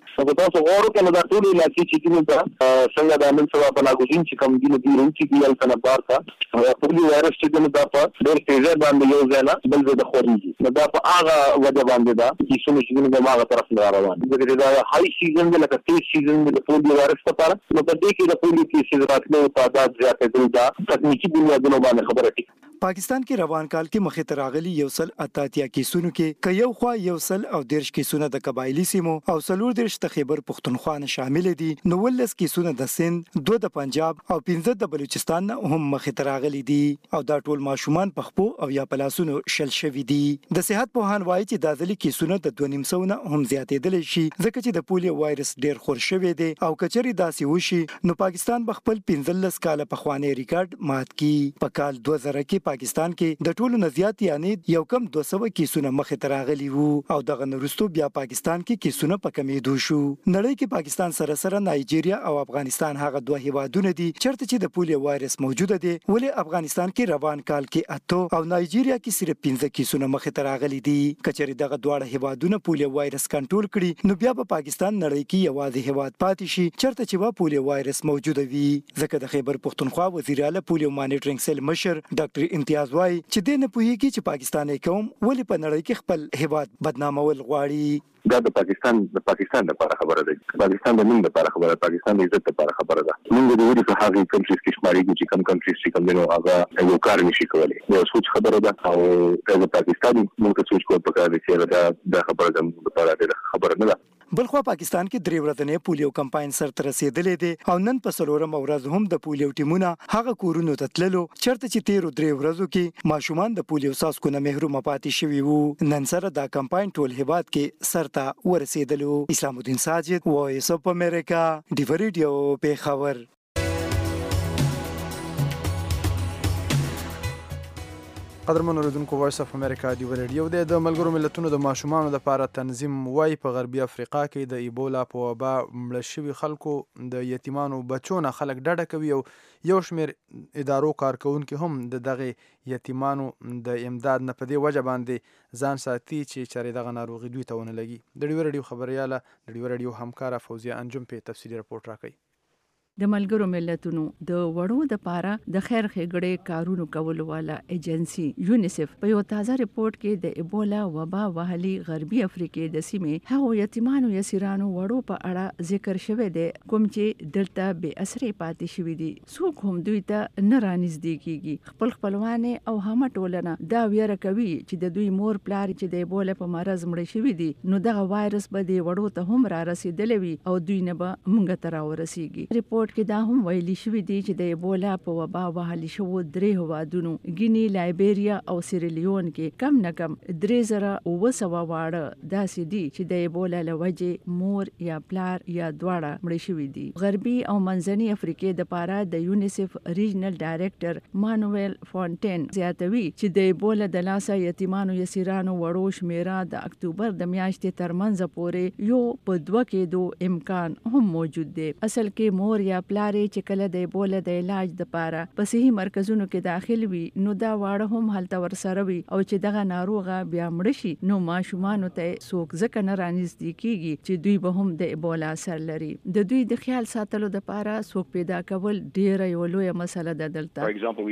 په تاسو غواړو کنه دا ټول علاقې چې دي دا څنګه د نن سبا په لاګوزین چې کوم دي دي رنګ چې یل کنه بار کا پولیو وایرس چې دا په ډېر تیزه باندې یو ځای نه بل ځای د خوريږي دا په هغه وجه باندې دا چې څنګه چې د ماغه طرف نه روان دي دا هاي سیزن د لکه تیز سیزن د پولیو وایرس لپاره نو په دې کې د پولیو کیسز راتلو تعداد زیاته دي دا تکنیکی بنیادونو باندې خبره دي. پاکستان کې روان کال کې مخې ته راغلي 188 کیسونو کې یو خوا 110 کیسونه د قبایلی سیمو او 40 د خیبر پختونخوا نه شامل دي، 19 کیسونه د سند، 2 د پنجاب او 15 د بلوچستان نه هم مخې ته راغلي دي او دا ټول ماشومان په خپو او یا پلاسونو شل شوي دي. د صحت پوهان وایي چې دا ځلې کیسونه د 2.5 نه هم زیاتېدلی شي ځکه چې د پولیو وایرس ډېر خور شوی دی او کچري داسې وشي نو پاکستان به خپل 15 کاله پخوانی ریکارډ مات کړي. په کال 2000 کې پاکستان کې د ټولو نه زیات یعنی یو کم 200 کیسونه مخې ته راغلي وو او دغه وروسته بیا پاکستان کې کیسونه په کمېدو شو. نړۍ کې پاکستان سره سره نایجیریا او افغانستان هغه دوه هیوادونه دي چیرته چې د پولیو وایرس موجوده دي، ولې افغانستان کې روان کال کې 8 او نایجیریا کې صرف 15 کیسونه مخې ته راغلي دي. کچري دغه دواړه هیوادونه پولیو وایرس کنټرول کړي نو بیا په پاکستان نړۍ کې یوازې هیواد پاتې شي چیرته چې وا پولیو وایرس موجوده وي. ځکه د خیبر پختونخوا وزیر اعلی پولیو مانیټرینګ سیل مشر ډاکټر امتیاز وايي چې دې نه پوهیږي چې پاکستاني قوم ولې په نړۍ کې خپل هیواد بدنامول غواړي. دا د پاکستان لپاره خبره ده، پاکستان د نوم لپاره خبره ده، پاکستان د عزت لپاره خبره ده. موږ د ویډیو په هغه کنټریز کې شمارېږو چې کوم کنټریز چې کوم نو هغه یو کار نشي کولای. یو سوچ خبره ده او د پاکستان موږ ته سوچ کوو په کار دي چې دا خبره د لپاره خبره نه ده. بلخوا پاکستان کې درې ورځې پولیو کمپاین سرته رسیدلې دي او نن په څلورم ورځ هم د پولیو ټیمونه هغه کورونو ته تللو چرته چې تیرو درې ورځو کې ماشومان د پولیو څاڅکو نه محروم پاتې شوي وو. نن سره دا کمپاین ټول هیواد کې سرته ورسیدلو. اسلام الدین ساجد، وایس اف امریکا، ډیو ریډیو پیښور. قدرمن اوریدونکو، وایس اف امریکا ډیو ریډیو د ملګرو ملتونو د ماشومانو لپاره تنظیم وایي په غربي افریقا کې د ایبولا په وبا مړه شوي خلکو د یتیمانو بچو نه خلک ډډه کوي او یو شمېر ادارو کارکوونکي هم د دغې یتیمانو د امداد نه په دې وجه باندې ځان ساتي چې چارې دغه ناروغي دوی ته ونه لګي. د ډیو ریډیو خبریاله د ډیو ریډیو همکاره فوزیه انجم په تفصیلي رپورټ راکوي. د ملګرو ملتونو د وړو د پاره د خیر ښېګړې کارونو کولو والا ایجنسی یونیسف په یو تازه ریپورت کې د ایبولا وبا وهلي غربي افریقې د سیمې هغو یتیمانو یسیرانو وړو په اړه ذکر شوی دی کوم چې دلته بې اثرې پاتې شوي دي. څوک هم دوی ته نه رانږدې کیږي. خپل خپلوان او همه ټولنه دا ویره کوي چې د دوی مور پلار چې د ایبولا په مرض مړه شوي دي نو دغه وایرس به د وړو ته هم را رسیدلی وي او دوی نه به موږ ته راورسیږي. ریپورت کې دا هم ویلي شوي دي چې د ایبولا په وبا وهلي شوو 3 هیوادونو ګینی، لایبیریا او سیریلیون کې کم نه کم 3900 واړه داسې دي چې د ایبولا له وجې مور یا پلار یا دواړه مړه شوي دي. غربي او منځني افریقې د پاره د یونیسف ریجنل ډایریکټر مانویل فونټین زیاتوي چې د ایبولا د لاسه یتیمانو یسیرانو وړو شمیره د اکتوبر د میاشتې ترمنځ پورې یو په 2 کېدو امکان هم موجود دی. اصل کې مور یا پلارې چې کله د ایبولا د علاج د پاره په صحي مرکزونو کې داخل وي نو دا واړه هم هلته ورسره وي او چې دغه ناروغه بیا مړه شي نو ماشومانو ته څوک ځکه نه رانږدې کیږي چې دوی به هم د ایبولا اثر لري. د دوی د خیال ساتلو د پاره څوک پیدا کول ډیره یو لویه مسله ده. دلته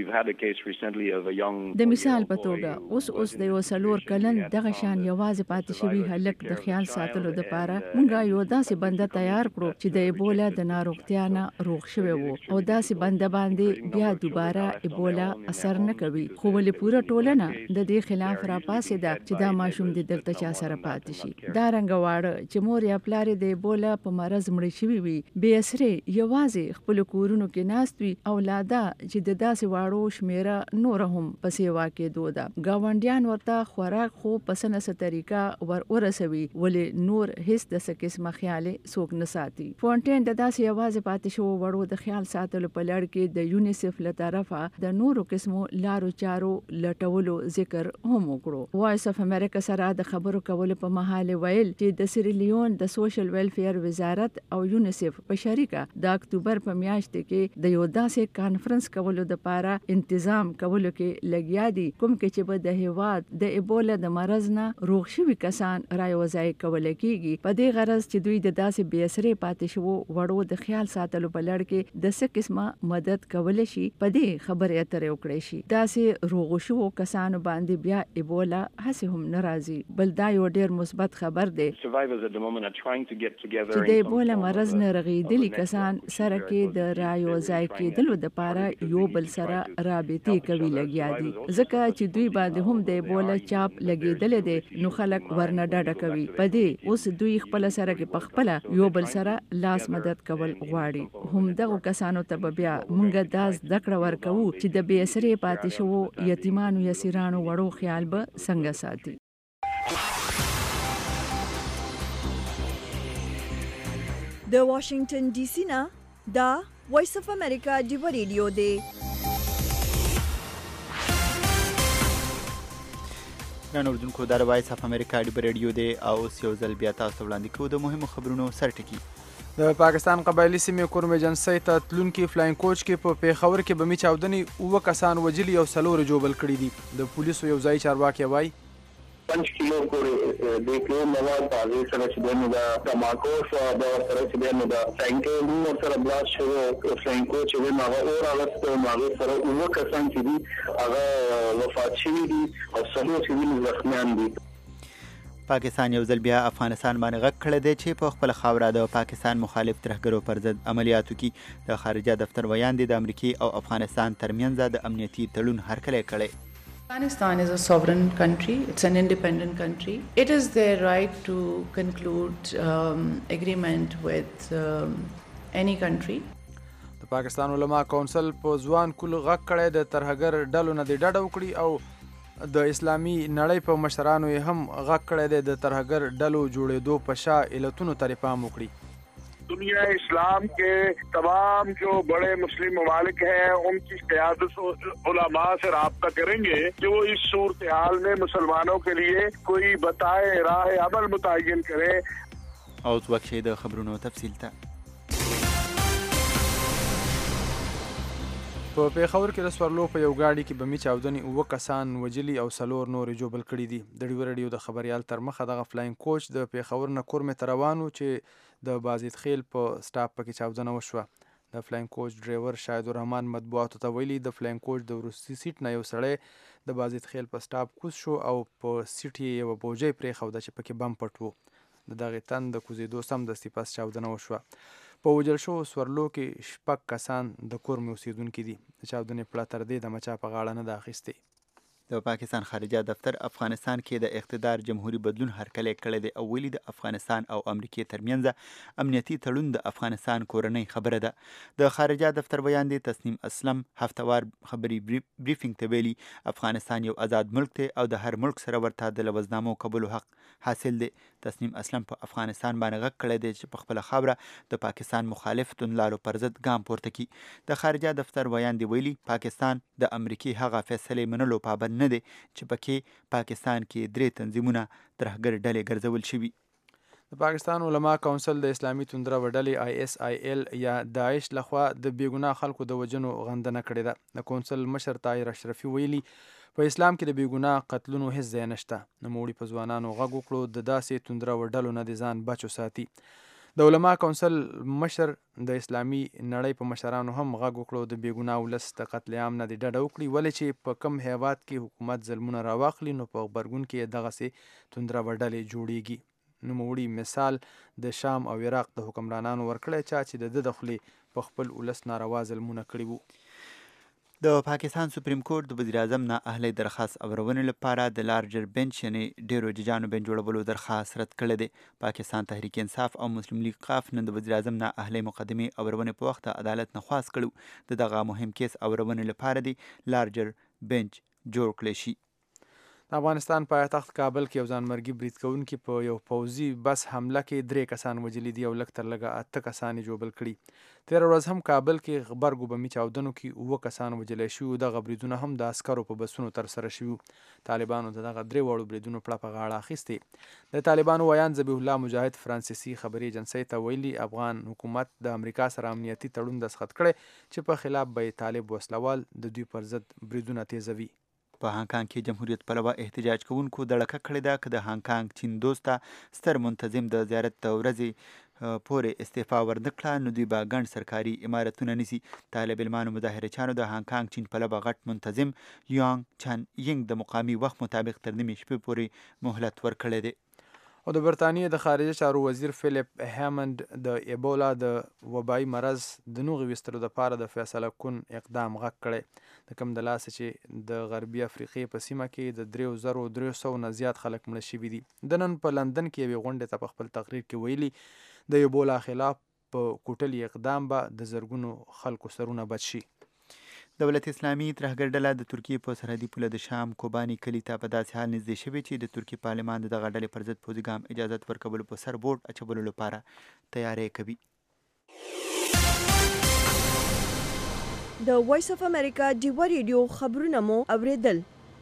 د مثال په توګه اوس د یو 4 کلن دغه شان یوازې پاتې شوي هلک د خیال ساتلو د پاره موږ یو داسې بنده تیار کړو چې د ایبولا د ناروغتیا نه روغ شوی وو او داسې بنده باندې بیا دوباره ایبولا اثر نه کوي. خو ولې پوره ټولنه د دې خلاف راپاسې ده چې دا ماشوم د دلته چا سره پاتې شي. دا رنګ واړه چې مور یا پلار د ایبولا په مرض مړ شوي وي بې اثرې یوازې خپل کورونو کې ناست وي او لاده چې د داسې واړو شمیره نور هم په سیوا کېدو ده. ګاونډیان ورته خوراک خو په څه نه څه طریقه ورسوي ولې نور هیڅ د څه قسمه خیال څوک نه ساتي. فونټین د داسې یوازې پاتې شو وړو د خیال ساتلو په لړ کې د یونیسف له طرفه د نورو قسمو لارو چارو لټولو ذکر هم وکړو. وایس اف امریکا سره د خبرو کولو په مهال ویل چې د سیریلیون د سوشل ویلفیر وزارت او یونیسف په شریکه د اکتوبر په میاشت کې د یو داسې کانفرنس کولو د پاره تنظیم کولو کې لګیا دي کوم کې چې به د هیواد د ایبولا د مرض نه روغ شوي کسان رايوځای کول کېږي. په دې غرض چې دوی د داسې بې اثرې پاتې شوو وړو د خیال ساتلو په لړ کې د څه قسمه مدد کولی شي په دې خبرې اترې وکړي شي. داسې روغ شوو کسانو باندې بیا ایبولا هسې هم ناراضي بل دا یو ډیر مثبت خبر دی چې د ایبولا مرض نه رغېدلي کسان سره کې د رايوځای کېدلو د پاره یو بل سره رابطې کوي لګیا دي ځکه چې دوی باندې هم د ایبولا چاپ لګېدل دي نو خلک ورنه ډاډه کوي. په دې اوس دوی خپل سره کې پخپله یو بل سره لاس مدد کول غواړي. هم دغه کسانو ته بیا مونږ دا زده کړه ورکوو چې د بې اثرې پاتې شوو یتیمانو یسیرانو وړو خیال به څنګه ساتي. د واشنگټن ډي سي نه دا وایس اف امریکا ډیو ریډیو دی. ګرانو اوریدونکو دا وایس اف امریکا ډیو ریډیو دی او اوس یو ځل بیا تاسو وړاندې کوو د مهمو خبرونو سرټکی. د پاکستان قبایلی سیمې کورم ایجنسۍ ته تلونکي فلاین کوچ کې په پیښور کې بمي چاودنې 9 کسان وجلي او 4 جوبل کړي دي. د پولیسو یو ځای چارواکي وایي 5 کیلو پورې د کیلو مواد په هغه سره چې دنه دا تماکو او دا سره چې دنه دا سانکې نو سره بلاس شو او سانکو چې ما اور راغسته ما سره 9 کسان چې دي هغه وفات شوي دي او څلور چې زخمیان دي. پاکستان یو ځل بیا افغانستان باندې غږ کړی دی چې په خپل خاوره د پاکستان مخالف ترهګرو پر ضد عملیاتو کې د خارجه دفتر ویان دی د امریکای او افغانستان ترمنځ د امنیتي تړون هرکلی کړی. Afghanistan is a sovereign country. It's an independent country. It is their right to conclude agreement with any country. د پاکستان علما کونسل په ځوان کول غږ کړی د ترهګر ډلو نه د ډډه وکړي او د اسلامي نړۍ په مشرانو یې هم غږ کړی دی د ترهګر ډلو جوړېدو په شا علتونو ته پام وکړي. दुनिया इस्लाम के तमाम जो बड़े मुस्लिम ममालिक हैं उनकी क़यादत उलमा से राब्ता करेंगे कि वो इस सूरत हाल में मुसलमानों के लिए कोई बताए राह अमल मुतय्यन करे. اوس وخت د خبرونو تفصیل ته. په پیښور کې د سورلو په یو گاډي کې بمي چاودنې 9 کسان وجلي او 4 نور جوبل کړي دي. د ډیو ریډیو د خبريال تر مخه دغه فلاین کوچ د پیښور نه کورمه تروانو چې د بازید خیل په سټاپ پکې چاودنه وشوه. د فلاین کوچ ډرایور شاهد الرحمن مطبوعاتو ته ویلي د فلاین کوچ د وروستي سیټ نه یو سړی د بازید خیل په سټاپ کوز شو او په سیټ یې یو بوجۍ پرېښوده چې پکې بم پټ و. د دغې تن د کوزېدو سمدستي پس چاودنه وشوه. په وجل شو سورلو کې 6 کسان د کورمې اوسېدونکي دي. د چاودنې پړه تر دې د مچا په غاړه نه ده اخیستې. د پاکستان خارجه دفتر افغانستان کې د اقتدار جمهوریت بدلون هرکلی کړی دی او ویلي د افغانستان او امریکای ترمنځ امنیتي تړون د افغانستان کورنۍ خبره ده. د خارجه دفتر بیان دی تسنیم اسلم هفتوار خبري بریفینګ ته ویلي افغانستان یو آزاد ملک دی او د هر ملک سره ورته د لوزنامو قبول حق حاصل دی. تسنیم اسلم په افغانستان باندې غږ کړی دی چې په خپل خاوره د پاکستان مخالف توندلارو پر ضد ګام پورته کړي. د خارجه دفتر بیان دی ویلي پاکستان د امریکای هغه فیصلې منلو پابند نه دی چې پکې پاکستان کې 3 تنظیمونه ترهګر ډلې ګرځول شوي. د پاکستان علما کونسل د اسلامي توندره ډلې ISIL یا داعش لخوا د بیګناه خلکو د وجنو غندنه کړې ده. د کونسل مشر طاهر اشرفي ویلي په اسلام کې د بیګناه قتلونو هیڅ ځای نشته. نوموړي په ځوانانو غږ وکړو د داسې توندره ډلو نه د ځان بچو ساتي. د علما کونسل مشر د اسلامي نړۍ په مشرانو هم غږ وکړو د بیګناه ولس د قتل عام نه د ډډه وکړي ولې چې په کم هیواد کې حکومت ظلمونه راواخلي نو په غبرګون کې دغسې توندره ډلې جوړیږي. نوموړي مثال د شام او عراق د حکمرانانو ورکړی چا چې د خولې په خپل ولس ناروا ظلمونه کړي وو. د پاکستان سپریم کورټ د وزیر اعظم نه اهلي درخواست اورونې لپاره د لارجر بنچ یعنی ډیرو ججانو بنچ جوړولو درخواست رد کړی دی. پاکستان تحریک انصاف او مسلم لیگ قاف نن د وزیر اعظم نه اهلي مقدمې اورونې په وخت عدالت نه خواست کړو د دغه مهم کیس اورونې لپاره دی لارجر بنچ جوړ کړی شي. د افغانستان پایتخت کابل کې یو ځانمرګي برید کوونکي په یو پوځي بس حمله کې 3 کسان وژلي دي او لږ تر لږه 8 کسان یې ژوبل کړي. تېره ورځ هم کابل کې غبرګو بمي چاودنو کې 7 کسان وژلی شوي. دغه بریدونه هم د عسکرو په بسونو ترسره شوي. طالبانو د دغه 3 وړو بریدونو پړه په غاړه اخیستې. د طالبانو ویان ذبیح الله مجاهد فرانسیسي خبري ایجنسۍ ته ویلي افغان حکومت د امریکا سره امنیتي تړون دستخط کړی چې په خلاف به طالب وسلوال د دوی پر ضد بریدونه تیزوي. په هانګ کانګ کې جمهوریت پلوه احتجاج کوونکو دړکه کړې ده که د هانګ کانګ چین دوسته ستر منتظم د زیارت د ورځې پورې استعفا ورنه کړه نو دوی به ګڼ سرکاري عمارتونه نیسي. طالب علمانو مظاهرچیانو د هانګ کانګ چین پلوه غټ منتظم یانګ چن یینګ د مقامي وخت مطابق تر نیمې شپې پورې مهلت ورکړی دی. او د برطانیې د خارجه چارو وزیر فیلیپ هیمند د ایبولا د وبایي مرض د نوغې ویستلو دپاره د فیصله کن اقدام غږ کړی. د کوم د لاسه چې د غربي افریقې په سیمه کې د 3300 نه زیات خلک مړه شوي دي. د نن په لندن کې یوې غونډې ته په خپل تقریر کې ویلي د ایبولا خلاف په کوټلي اقدام به د زرګونو خلکو سرونه بچ شي. دولت اسلامي ترهګر ډله د ترکیې په سرحدي پوله د شام کوباني کلي ته په داسې حال نږدې شوې چې د ترکیې پارلمان د دغه ډلې پر ضد پوځي ګام اجازت ورکولو په سر بورډ اچولو لپاره تیاری کوي. د وایس اف امریکا ډیوا ریډیو خبرونه مو اوریدل.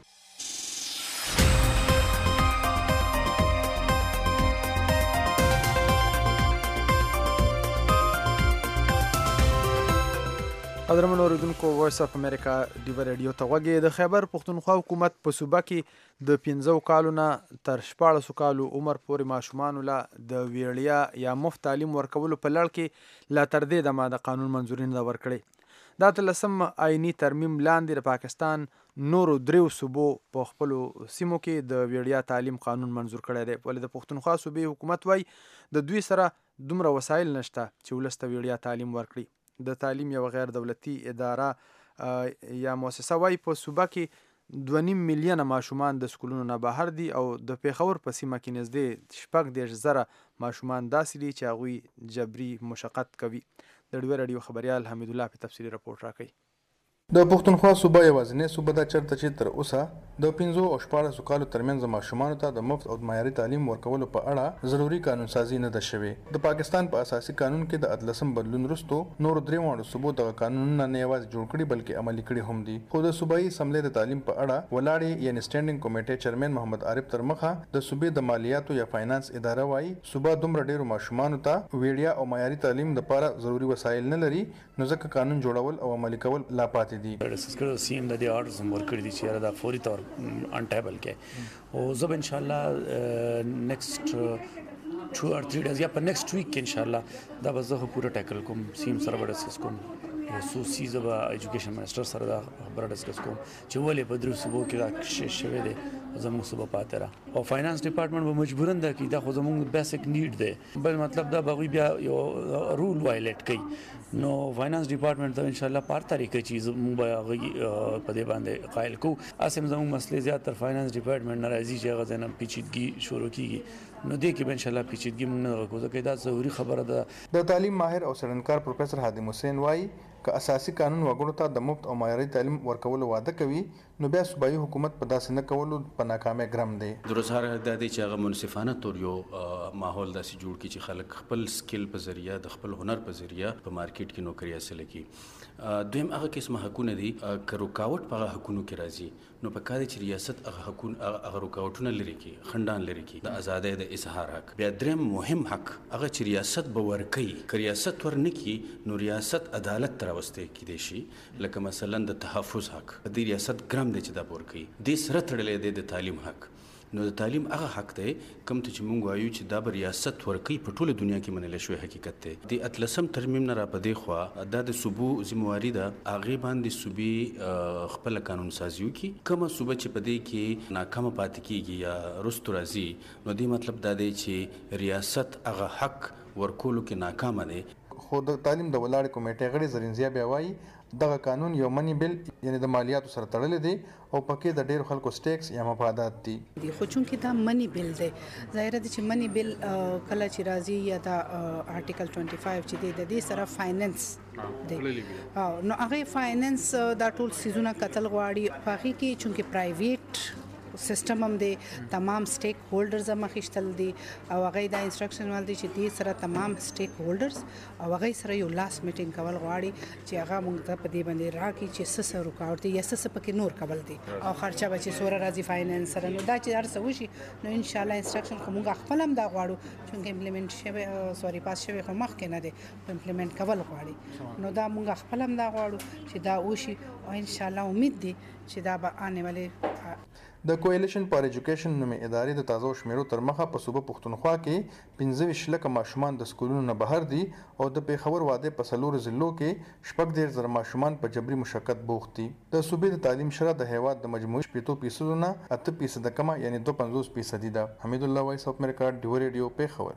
قدرمن اوریدونکو وایس اف امریکا ډیوا ریډیو ته غوږی. د خیبر پښتونخوا حکومت په صوبه کې د 15 کالو نه تر 14 کالو عمر پورې ماشومانو له د ویړیا یا مفت تعلیم ورکولو په لړ کې لا تر دې دمه د قانون منظوري نه ورکړې. دا تلسم آئینی ترمیم لاندې د پاکستان نورو 3 صوبو په خپلو سیمو کې د ویړیا تعلیم قانون منظور کړی دی. ولې د پښتونخوا صوبې حکومت وایي د دوی سره دومره وسایل نشته چې ولس ته ویړیا تعلیم ورکړي. د تعلیم یو غیر دولتي اداره یا مؤسسه وایي په صوبه کې 2.5 میلیونه ماشومان د سکولونو نه بهر دي او د پیښور په سیمه کې نږدې 14,000 ماشومان داسې دي چې هغوی جبري مشقت کوي. د ډیوا راډیو خبریال حمید الله په تفصیلي راپورټ راکوي. د پښتونخوا صوبه یوازینۍ صوبه ده چېرته چې تر اوسه د 15 او 14 کالو ترمنځ ماشومانو ته د مفت او معیاري تعلیم ورکولو په اړه ضروري قانون سازي نه ده شوې. د پاکستان په اساسي قانون کې د 18 بدلون وروسته نورو 3 صوبو دغه قانونونه نه یوازې جوړ کړي بلکې عملي کړي هم دي. خو د صوبایي اسمبلۍ د تعلیم په اړه ولاړې یعنی سټینډینګ کمیټې چیرمن محمد عارف ترمخه د صوبې د مالیاتو یا فاینانس اداره وایي صوبه دومره ډیرو ماشومانو ته ویړیا او معیاري تعلیم لپاره ضروري وسایل نه لري نو ځکه قانون جوړول او عملي کول لا پاتې دي. سیم د دې آرډرز هم ورکړي دي چې دا فوري طور آن ټیبل کې او زه به انشاءالله نیکسټ 2 or 3 days یا په نیکسټ ویک کې انشاءالله دا به زه پوره ټیکل کوم. سیم سره به ډسکس کوم سو سیزه به ایجوکیشن منسټر سره دا خبره ډسکس کوم چې ولې په درو صوبو کې دا شې شوی دی زموږ صوبه پاتې را او فاینانس ډپارټمنټ به مجبورن ده چې دا خو زموږ بیسیک نیډ دی. بل مطلب دا به بیا یو رول وایلیټ کوي نو فاینانس ډپارټمنټ ته ان شاء الله پار طریقې چې موږ به په دې باندې قائل کو. اسیم زموږ مسلې زیات تر فاینانس ډپارټمنټ ناراضي چې هغه ځنه پیچیدګي شروع کیږي نو دې کې به ان شاء الله پیچیدګي موږ نه کوو ځکه دا ضروري خبره ده. د تعلیم ماهر او څېړنکار پروفیسور هادم حسین وایي که اساسي قانون وګړو ته د مفت او معیاري تعلیم ورکولو وعده کوي نو بیا صوبایي حکومت په داسې نه کولو په ناکامۍ ګرم دی. درسره دا دی چې هغه منصفانه تور یو ماحول داسې جوړ کړي چې خلک خپل سکل په ذریعہ د خپل هنر په ذریعہ په مارکیټ کې نوکری حاصل کړي. دویم هغه قسمه حقونه دي که رکاوټ په هغه حقونو کې راځي نو په کار چې ریاست هغه حقونه هغه رکاوټونه لري کړي خندان لري کړي د ازادۍ د اظهار حق. بیا دریم مهم حق هغه چې ریاست به ورکړي که ریاست ورنکړي نو ریاست عدالت تر راوستي کېدای شي لکه مثلا د تحفظ حق د ریاست ګرام دی چې دا ورکړي. دې سره تړلی دی د تعلیم حق. نو د تعلیم هغه حق دی کوم ته چې موږ وایو چې دا به ریاست ورکوي په ټوله دنیا کې منلی شوی حقیقت دی. د 18 ترمیم نه را په دې خوا دا د صوبو ذمواري ده هغې باندې صوبې خپله قانون سازي وکړي. کومه صوبه چې په دې کې ناکامه پاتې کېږي یا رستو راځي نو دې مطلب دا دی چې ریاست هغه حق ورکولو کې ناکامه دی. خو د تعلیم د ولاړې کمیټې غړي زرینزیا بیا وایي دغه قانون یو منی بل یعنی د مالیاتو سره تړلی دی او پکې د ډیرو خلکو سټیکس یا مفادات دي. خو چونکې دا منی بل دی ظاهره ده چې منی بل کله چې راځي یا دا آرټیکل 25 چې دی د دې سره فاینانس دی نو هغه فاینانس دا ټول سیزونه قتل غواړي په هغې کې چونکې پرایویټ سیستم هم دی تمام سټیک هولډرز هم اخیستل دي او هغه دا انسټرکشن ول دي چې دې سره تمام سټیک هولډرز او هغه سره یو لاس میټینګ کول غواړي چې هغه موږ ته په دې باندې راکړي چې څه رکاوټ دي یا څه پکې نور کول دي او خرچه به چې سوره راځي فاینانس سره نو دا چې هر څه وشي نو ان شاء الله انسټرکشن خو موږ خپل هم دا غواړو چې امپلیمنٹ شوی پاس شوی خو مخکې نه دی امپلیمنٹ کول غواړي نو دا موږ خپل هم دا غواړو چې دا وشي او ان شاء الله امید دي چې دا به آنے والے د کولیشن فار ایجوکیشن نومې ادارې د تازه شمیرو تر مخه په صوبه پښتونخوا کې 15 لکه ماشومان د سکولونو نه بهر دي او د پیښور واده په سلور ضلعو کې 14,000 ماشومان په جبري مشقت بوخت دي د صوبې د تعلیم شرح د هیواد د مجموعي 8% نه 8% کمه یعنی 52% ده. حمید الله وایس اف امریکا ډیو ریډیو پیښور.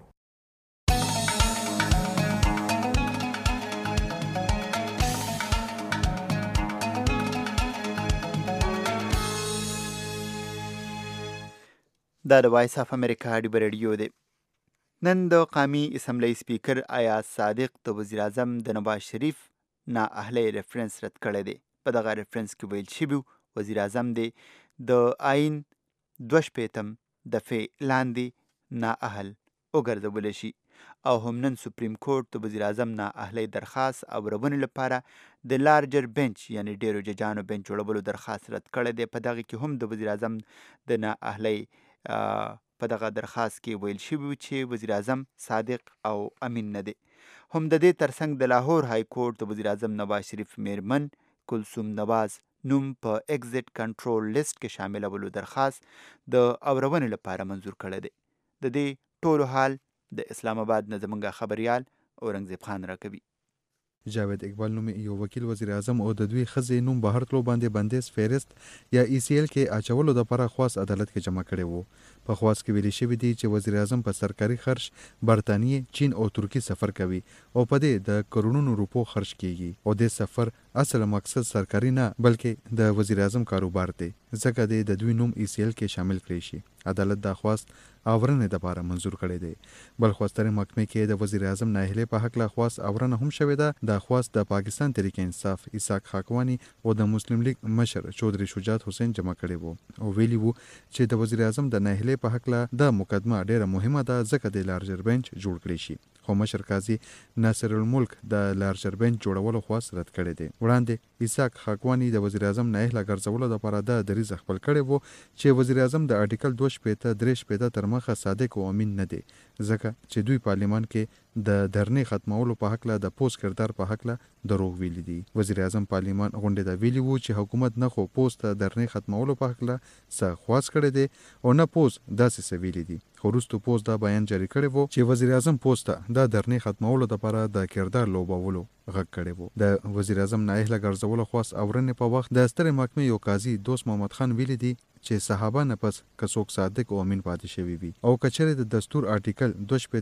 دا د وایس اف امریکا ډیو ریډیو دی. نن د قومي اسمبلی سپیکر ایاز صادق د وزیر اعظم د نواز شریف نااهلۍ ریفرنس رد کړی دی. په دغه ریفرنس کې ویل شوي وزیر اعظم دی د آئین 62 دفعې لاندې نااهل وګرځولی شي او هم نن سپریم کورټ د وزیر اعظم نااهلۍ درخواست اورونې لپاره د لارجر بنچ یعنی ډیرو ججانو بنچ جوړولو درخواست رد کړی دی. په دغه کې هم د وزیر اعظم د نااهلۍ په دغه درخواست کې ویل شوي چې وزیر اعظم صادق او امین نه دی. هم د دې ترڅنګ د لاهور های کورټ د وزیر اعظم نواز شریف میرمن کلثوم نواز نوم په ایگزیټ کنټرول لیست کې شاملولو درخواست د اورونې لپاره منظور کړی دی. د دې ټولو حال د اسلام آباد نه زموږ خبریال اورنګزیب خان راکوي. جاوید اقبال نومي یو وکیل وزیر اعظم او د دوی ښځې نوم بهر تلو باندې بندیز فهرست یا ECL کې اچولو دپاره خواست عدالت کې جمع کړی و. په خواست کې ویلي شوي دي چې وزیر اعظم په سرکاري خرچ برطانیې، چین او ترکیې سفر کوي او په دې د کروڑونو روپو خرچ کیږي او د سفر اصل مقصد سرکاري نه بلکې د وزیر اعظم کاروبار دی، ځکه د دوی نوم ECL کې شامل کړی شي. عدالت دا خواست اورنې دپاره منظور کړی دی. بل خواسترې محکمې کې د وزیر اعظم ناهیلۍ په هکله خواست اورنه هم شوې ده. دا خواست د پاکستان تحریک انصاف اسحاق خاکواني او د مسلم لیگ مشر چودھری شجاعت حسین جمع کړی وو او ویلي وو چې د وزیر اعظم د ناهیلۍ په هکله د مقدمه ډیره مهمه ده ځکه د لارجر بنچ جوړ کړی شي. خو مشر قاضي ناصر الملک د لارجر بنچ جوړولو خواست رد کړی دی. وړاندې اسحاق خاکواني د وزیر اعظم ناهیله ګرځولو لپاره د دریځ خپل کړی وو چې وزیر اعظم د آرټیکل 263 تر مخه صادق او امین نه دی، ځکه چې دوی پارلیمان کې د دھرنې ختمولو په هکله د پوسټ کردار په هکله دروغ ویلي دي. وزیر اعظم پارلیمان غونډې ته ویلي وو چې حکومت نه خو پوسټ د دھرنې ختمولو په هکله څه خواست کړی دی او نه پوسټ داسې څه ویلي دي. خو وروسته پوسټ دا بیان جاري کړی وو چې وزیر اعظم پوسټ ته د دھرنې ختمولو لپاره د کردار لوبولو غږ کړی وو. د وزیر اعظم ناهیله ګرځولو خواست اورنې په وخت د سترې محکمې یو قاضي دوست محمد خان ویلي دي چې صحابه نه پس که څوک صادق او امین پاتې شوي وي او که چېرې د دستور آرټیکل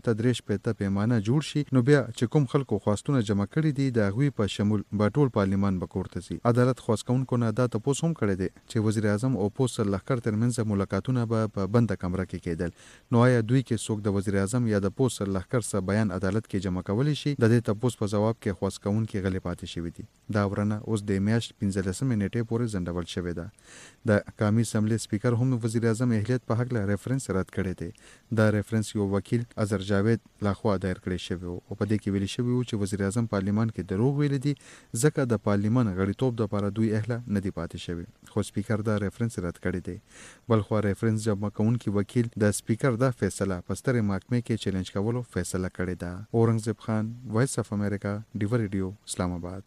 263 پیمانه جوړ شي نو بیا چې کوم خلکو خواستونه جمع کړي دي د هغوی په شمول به ټول پارلیمان به کورته ځي. عدالت خواست کوونکو نه دا تپوس هم کړی دی چې وزیر اعظم او پوسټ سرلښکر ترمنځ ملاقاتونه به په بنده کمره کې کېدل، نو آیا دوی کې څوک د وزیر اعظم یا د پوسټ سرلښکر څخه بیان عدالت کې جمع کولی شي؟ د دې تپوس په جواب کې خواست کوونکي غلې پاتې شوي دي. دا ورنه اوس د میاشت 15 نیټې پورې ځنډول شوې ده. د قومي اسمبلی سپیکر هم وزیر اعظم اهلیت په هکله ریفرنس رد کړی دی. دا ریفرنس یو وکیل اظهر جاوید لخوا دایر کړی شوی او په دې کې ویلي شوی و چې وزیر اعظم پارلیمان کې دروغ ویلي دي ځکه د پارلیمان غړیتوب دپاره دوی اهله نه دی پاتې شوی، خو سپیکر دا ریفرنس رد کړی دی. بلخوا ریفرنس جمع کوونکي وکیل د سپیکر دا فیصله په سترې محکمې کې چیلنج کولو فیصله کړې ده. اورنګزیب خان، وایس اف امریکا، ډیو ریډیو، اسلام آباد.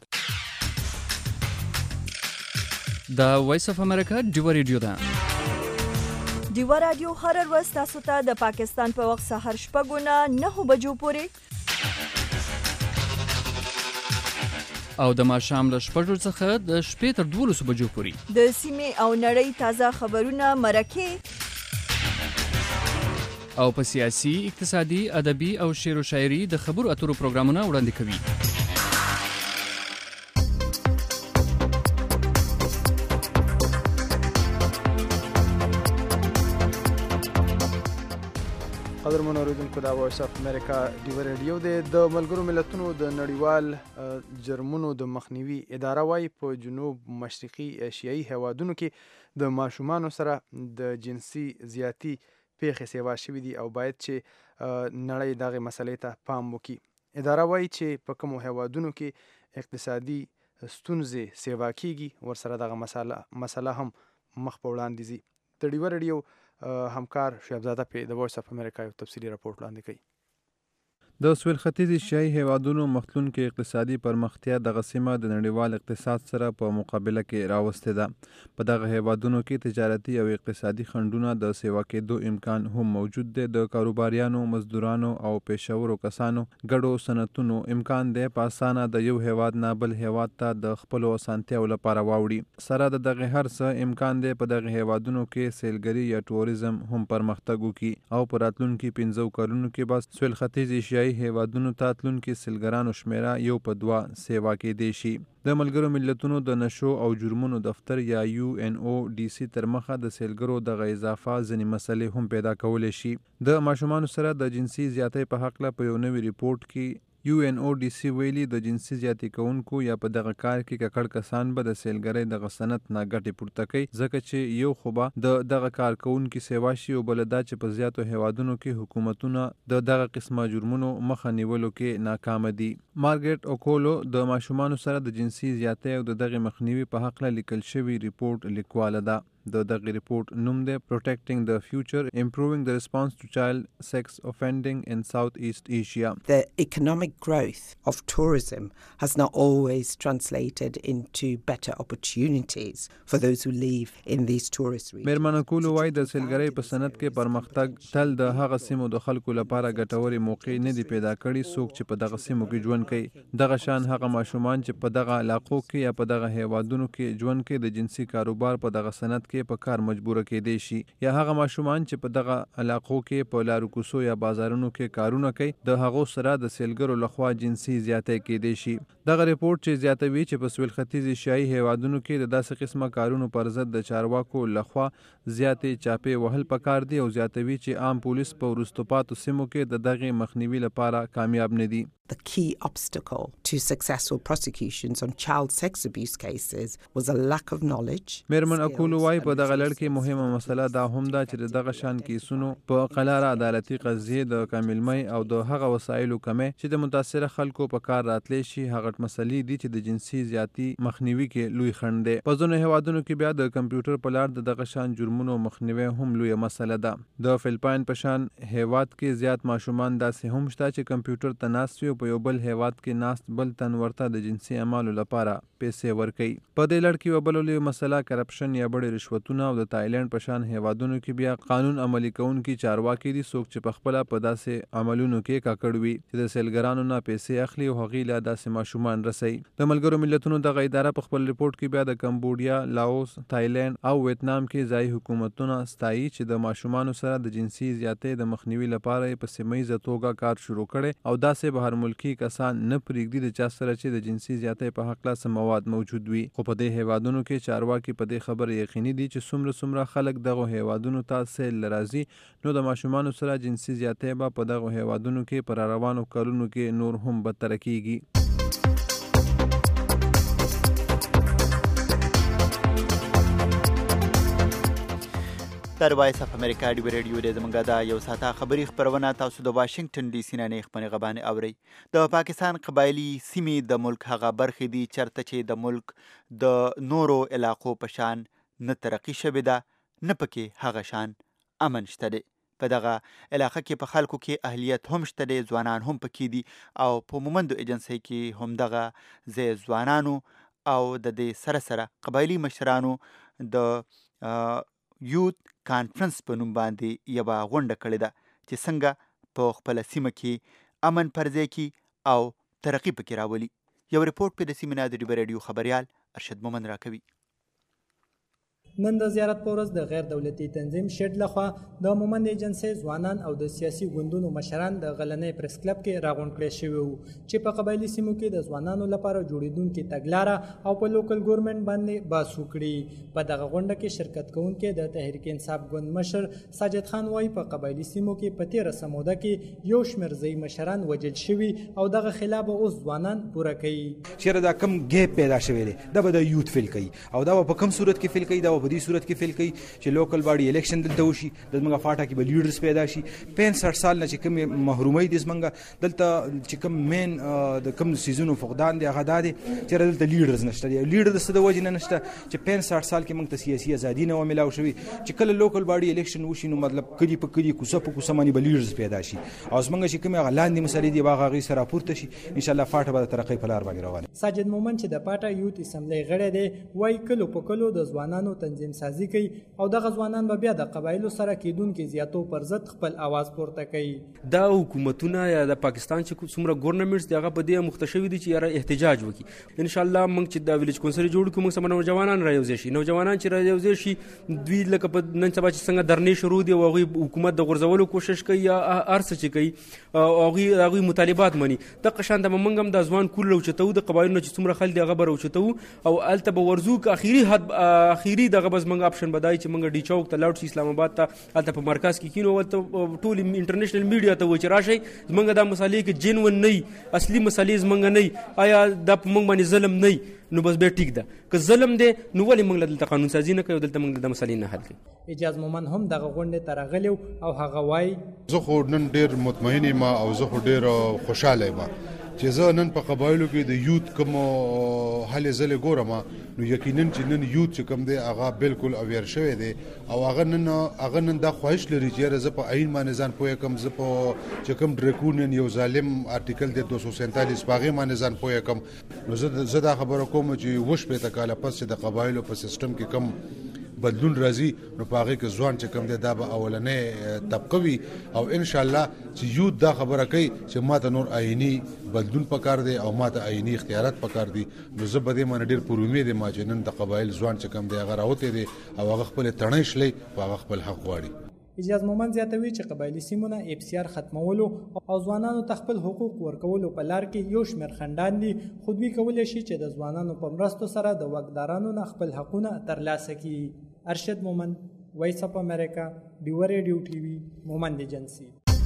د وایس اف امریکا ډیو ریډیو ده. ډیو رادیو هر ورځ تاسو ته د پاکستان په وخت سهار 9 بجو پورې او د ماښام له 6 څخه د شپې تر 12 بجو پورې د سیمې او نړۍ تازه خبرونه، مرکې او په سیاسي، اقتصادي، ادبي او شعر و شاعري د خبرو اترو پروګرامونه وړاندې کوي. قدرمنو اوریدونکو دا وایس اف امریکا ډیو ریډیو دی. د ملګرو ملتونو د نړیوال جرمونو د مخنیوي اداره وايي په جنوب مشرقي ایشیایي هیوادونو کې د ماشومانو سره د جنسي زیاتی پیښې سیوا شوي دي او باید چې نړۍ دغه مسلې ته پام وکړي. اداره وايي چې په کومو هیوادونو کې اقتصادي ستونزې سیوا کیږي ورسره دغه مسله هم مخ په وړاندې ځي. د ډیو ریډیو همکار شهبزاده په د وایس اف امریکا یو تفصیلي راپورټ وړاندې کوي. د سویل ختیځ ایشیایي هیوادونو مخلونکې اقتصادي پرمختیا دغه سیمه د نړیوال اقتصاد سره په مقابله کې راوستې ده. په دغه هیوادونو کې تجارتي او اقتصادي خنډونه د سیوا کېدو امکان هم موجود دی. د کاروباریانو، مزدورانو او پیشورو کسانو ګډو صنعتونو امکان دی په اسانه د یو هیواد نه بل هیواد ته د خپلو اسانتیاو لپاره واوړي. سره د دغه هر څه امکان دی په دغه هیوادونو کې سیلګري یا ټوریزم هم پرمختګ وکړي او په راتلونکي 15 کلونو کې به سویل ختیځ ایشیایي هیوادونو ته تلونکي سیلګرانو شمیره 1 په 2 سیوا کېدی شي. د ملګرو ملتونو د نشو او جرمونو دفتر یا UNODC تر مخه د سیلګرو دغه اضافه ځینې مسلې هم پیدا کولی شي. د ماشومانو سره د جنسي زیاتۍ په هکله په یو نوي ریپورټ کې UNODC ویلي د جنسي زیاتې کوونکو یا په دغه کار کې ککړ کسان به د سیلګرۍ دغه صنعت نه ګټې پورته کوي، ځکه چې یو خو به د دغه کار کوونکي سیوا شي او بله دا چې په زیاتو هیوادونو کې حکومتونه د دغه قسمه جرمونو مخه نیولو کې ناکامه دي. مارګریټ اوکولو د ماشومانو سره د جنسي زیاتۍ او د دغه مخنیوي په هکله لیکل شوی ریپورټ لیکواله ده. د دغه ریپورټ نوم دی Protecting the Future, Improving the Response to Child Sex Offending in Southeast Asia. The economic growth of tourism has not always translated into better opportunities for those who live in these tourist regions. میرمن کولو وایي د سیلګرۍ په صنعت کې پرمختګ تل د هغه سیمو د خلکو لپاره ګټورې موقع نه دی پیدا کړي څوک چې په دغه سیمو کې ژوند کوي. دغه شان هغه ماشومان چې په دغه علاقو کې یا په دغه هیوادونو کې ژوند کوي د جنسي کاروبار په دغه صنعت کې په کار مجبوره کېدی شي، یا هغه ماشومان چې په دغه علاقو کې په لارو کوڅو یا بازارونو کې کارونه کوي د هغو سره د سیلګرو لخوا جنسي زیاتۍ کېدی شي. دغه ریپورټ چې زیاتوي چې په سویل ختیځ ایشیایي هیوادونو کې د داسې قسمه کارونو پر ضد د چارواکو لخوا زیاتې چاپې وهل پکار دي او زیاتوي چې عام پولیس په وروسته پاتو سیمو کې د دغه مخنیوي لپاره کامیاب نه دي. The key obstacle to successful prosecutions on child sex abuse cases was a lack of knowledge. میرمن اکولو وايي په دغه لړ کې مهمه مسله دا هم ده چې دغه شان کیسونو په قلاره عدالتي قضیې د کاملمۍ او د هغه وسایلو کمې چې د متاثره خلکو په کار راتلی شي هغه مسلې دي چې د جنسي زیاتی مخنیوي کې لوی خنډ دی. په ځینو هیوادونو کې بیا د کمپیوټر په لار دغه شان جرمونو مخنیوي هم لوی مسله ده. د فلپاین په شان هیواد کې زیات ماشومان داسې هم شته چې کمپیوټر ته ناست وي په یو بل هیواد کې ناست بل تن ورته د جنسي اعمالو لپاره پیسې ورکوي. په دې لړ کې یوه بله لویه مسله کرپشن یا بړې رشوتونه او د تایلنډ په شان هیوادونو کې بیا قانون عملي کوونکي چارواکي دي څوک چې پخپله په داسې عملونو کې کاکړ وي چې د سیلګرانو نه پیسې اخلي او هغوی له داسې ماشومان رسوي. د ملګرو ملتونو دغه اداره په خپل ریپورټ کې بیا د کمبوډیا، لاوس، تایلنډ او ویتنام کې ځایي حکومتونه ستایي چې د ماشومانو سره د جنسي زیاتۍ د مخنیوي لپاره په سیمهییزه توګه کار شروع کړی او داسې بهر ملکي کسان نه پرېږدي د چا سره چې د جنسي زیاتۍ په هکله څه مواد موجود وي. خو په دې هیوادونو کې چارواکي په دې خبره یقیني دي چې څومره خلک دغه هیوادونو ته سیل راځي نو د ماشومانو سره جنسي زیاتۍ به په دغه هیوادونو کې په راروانو کلونو کې نور هم بدتره کیږي. د وایس اف امریکا ډیو ریډیو د زمونږ د یو ساعته خبري خبرونه تاسو د واشنگټن ډي سي نه خبرونه غبانې اوري. د پاکستان قبایلی سیمې د ملک هغه برخې دي چرته چې د ملک د نورو علاقو په شان نه ترقی شوې ده نه پکې هغه شان امن شته دی. په دغه علاقه کې په خلکو کې اهلیت هم شته دی، ځوانان هم پکې دي او په مومندو ایجنسۍ کې هم دغه ځای ځوانانو او د دې سره سره قبایلی مشرانو د یوت کانفرنس په نوم باندې یوه غونډه کړې ده چې څنګه په خپله سیمه کې امن پرځای کړي او ترقي پکې راولي. یو ریپورټ په د سیمې نه د ډیو ریډیو خبریال ارشد مومند راکوي. نن د زیارت په ورځ د غیر دولتي تنظیم شډ لخوا د مومند ایجنسۍ ځوانان او د سیاسي ګوندونو مشران د غلنۍ پریس کلب کې راغونډ کړي شوي وو چې په قبایلي سیمو کې د ځوانانو لپاره جوړېدونکې تګلاره او په لوکل ګورنمنټ باندې بحث وکړي. په دغه غونډه کې شرکت کوونکي د تحریک انصاف ګوند مشر ساجد خان وایي په قبایلي سیمو کې په تېره سموده کې یو شمېر ځایي مشران وژل شوي او دغه خلاف اوس ځوانان پوره کوي. چېرې دا کم ګیپ پیدا شوی دی دا به د یوت فیل کوي او دا به په کوم صورت کې فیل کوي دا به په دې صورت کې فیل کوي چې لوکل باډي الیکشن دلته وشي د زموږ فاټا کې به لیډرز پیدا شي 65 سال نه چې کوم محرومۍ د زموږ دلته چې کوم مین د کوم سیزونو فقدان دی هغه دا دی چې دلته لیډرز نشته دی لیډر د څه د وجې نه نشته چې 65 سال کې موږ ته سیاسي ازادي نه وملاو شوي چې کله لوکل باډي الیکشن وشي نو مطلب کلي په کلي کوڅه په کوڅه باندې به لیډرز پیدا شي او زموږ چې کوم هغه لاندې مسلې دي هغه هغې سره راپورته شي انشاءالله فاټا به د ترقۍ په لار باندې روانه. ساجد مومند چې د پاټا یوت اسمبلی غړی دی وایي کلو په کلو د ځوانانو تنظیم سازي کوي او دغه ځوانان به بیا د قبایلو سره کېدونکي زیاتو پر ضد خپل اواز پورته کوي. دا حکومتونه یا د پاکستان چې څومره ګورنمنټس دي هغه په دې مخته شوي دي چې یاره احتجاج وکړي. انشاءالله موږ چې د ویلیج کونسل جوړ کړو موږ سم نوجوانان رايوځي شي نوجوانان چې رايوځي شي دوی لکه په نن سبا چې څنګه درنې شروع دي او هغوی حکومت د غورځولو کوشش کوي یا هر څه چې کوي او هغوی مطالبات مني دغه شان د موږ هم د ځوان کول راوچتو د قبایلو چې څومره خلک دي هغه به راوچتو او هلته به ورځو که اخري دغه بس موږ اپشن بدای چې موږ ډي چوک ته لاړ شي اسلام آباد ته هلته په مرکز کې کینو ولته ټول انټرنیشنل میډیا ته وایي چې راشئ زموږ دا مسالې کې جنون نه اصلي مسالې زموږ نه آیا دا په موږ باندې ظلم نه نو بس بیا ټیک ده که ظلم دی نو ولې موږ دلته قانون سازي نه کوي او دلته موږ د مسالې نه حل کوي. اجاز مومند هم دغه غونډې ته راغلی او هغه وایي زه خو نن ډېر مطمئن یم او زه خو ډېر خوشحاله یم چې زه نن په قبایلو کې د یوت کوم هلې ځلې ګورم نو یقینا چې نن یوت چې کوم دی هغه بالکل اویر شوی دی او هغه نن دا خواهش لري چې زه په آئین باندې ځان پوهه کم زه په چې کوم ډریکونین یو ظالم آرټیکل دی 247 په هغې باندې ځان پوهه کم نو زه دا خبره کوم چې 80 کاله پس چې د قبایلو په سیستم کې کم بدلون راځي نو په هغې کې ځوان چې کوم دی دا به اولنۍ طبقه وي او انشاءالله چې یوت دا خبره کوي چې ما ته نور آئیني بدلون پکار دی او ما ته آئیني اختیارات پکار دي نو زه په دې باندې ډېر پر امید یم چې نن د قبایل ځوان چې کوم دی هغه راوتی دی او هغه خپلې تڼۍ شلی په هغه خپل حق غواړي. اجاز مومند زیاتوي چې قبایلي سیمونه اپسیار ختمولو او ځوانانو ته خپل حقوق ورکولو په لار کې یو شمېر خنډان دي خو دوی کولی شي چې د ځوانانو په مرستو سره د واکدارانو نه خپل حقونه ترلاسه کړي. ارشد مومند وایس اف امریکا ډیو ریډیو ټي وي مومند ایجنسي.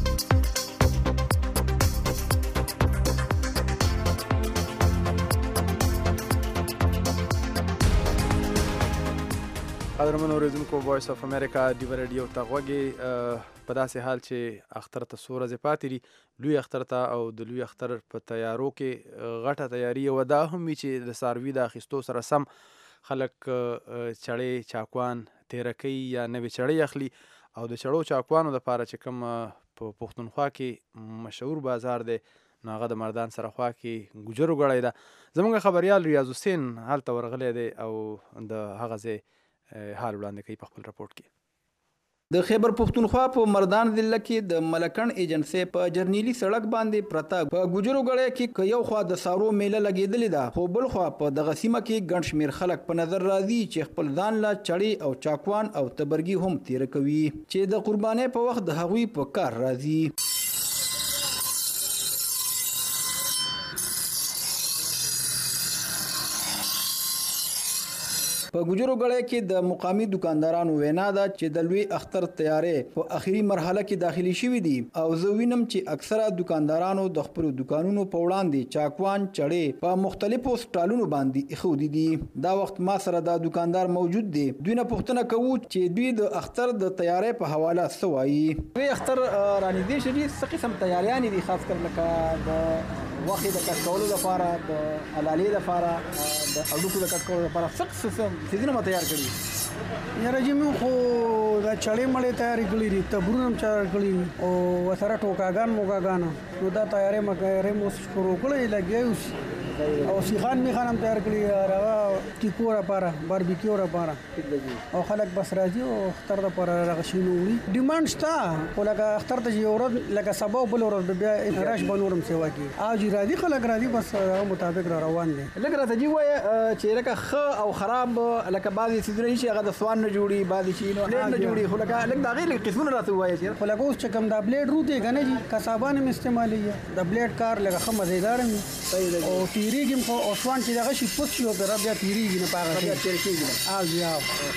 قدرمنو اوریدونکو وایس اف امریکا ډیو ریډیو ته غوږی په داسې حال چې اختر ته څو ورځې پاتې دي لوی اختر ته او د لوی اختر په تیارو کې غټه تیاري او دا هم وي چې د څاروي د اخیستو سره سم خلک چړې چاکوان تیره کوي یا نوې چړې اخلي او د چړو چاکوانو دپاره چې کوم په پښتونخوا کې مشهور بازار دی نو هغه د مردان سره خوا کې ګوجرو ګړی ده. زموږ خبریال ریاض حسین هلته ورغلی دی او د هغه ځای حال وړاندې کوي په خپل راپورټ کې. د خیبر پښتونخوا په مردان ضلع کې د ملکن ایجنسۍ په جرنیلی سړک باندې پرته په ګوجرو ګړی کې که یو خوا د سارو میله لګېدلې ده خو بل خوا په دغه سیمه کې ګڼ شمېر خلک په نظر راځي چې خپل ځان له چړې او چاکوان او تبرګي هم تیره کوي چې د قربانۍ په وخت د هغوی په کار راځي. په ګوجرو ګړی کې د مقامي دکاندارانو وینا ده چې د لوی اختر تیارې په اخري مرحله کې داخلي شوي دي او زه وینم چې اکثره دکاندارانو د خپلو دکانونو په وړاندې چاکوان چړې په مختلفو سټالونو باندې ایښودي دي. دا وخت ما سره دا دکاندار موجود دی. دوی نه پوښتنه کوو چې دوی د اختر د تیارې په حواله څه وایي. دوی اختر رانږدې شي څه قسم تیاریانې دي خاص کر لکه د غوښې د کټ کولو لپاره د حلالې لپاره د هډوکو د کټ کولو لپاره څه څیزونه مو تیار کړي؟ یاره چې موږ خو دا چړې مړې تیارې کړي دي تبرونه هم تیار کړي او ورسره ټوکاګان موکاګان نو دا تیارې مو شروع کړی لګیا اوس او سیخان میخان هم تیار کړی هغه ټیکو لپاره باربیکیو لپاره او خلک بس راځي او اختر لپاره راغ شي نو وړي ډیماند شته خو لکه اختر ته یو ورځ لکه سبا او بل ورځ بیا راش بنورم سیوا کی اج راځي خلک راځي بس هغه مطابق روان دي لکه راته جی وای چې لکه خ او خراب لکه بعضی سیدري شي هغه د سوان نه جوړي بعضی شي نو نه جوړي خو لکه لکه دا غیر قسمونه راته وای چې خو لکه اوس چې کوم دا بلیډ روته کنه جی کسابان هم استعمالي د بلیډ کار لکه خه مزیدار وي او تیریږي خو او سوان چې دغه شي پوس شي او بیا تیریږي نه پاغه بیا تیریږي بیا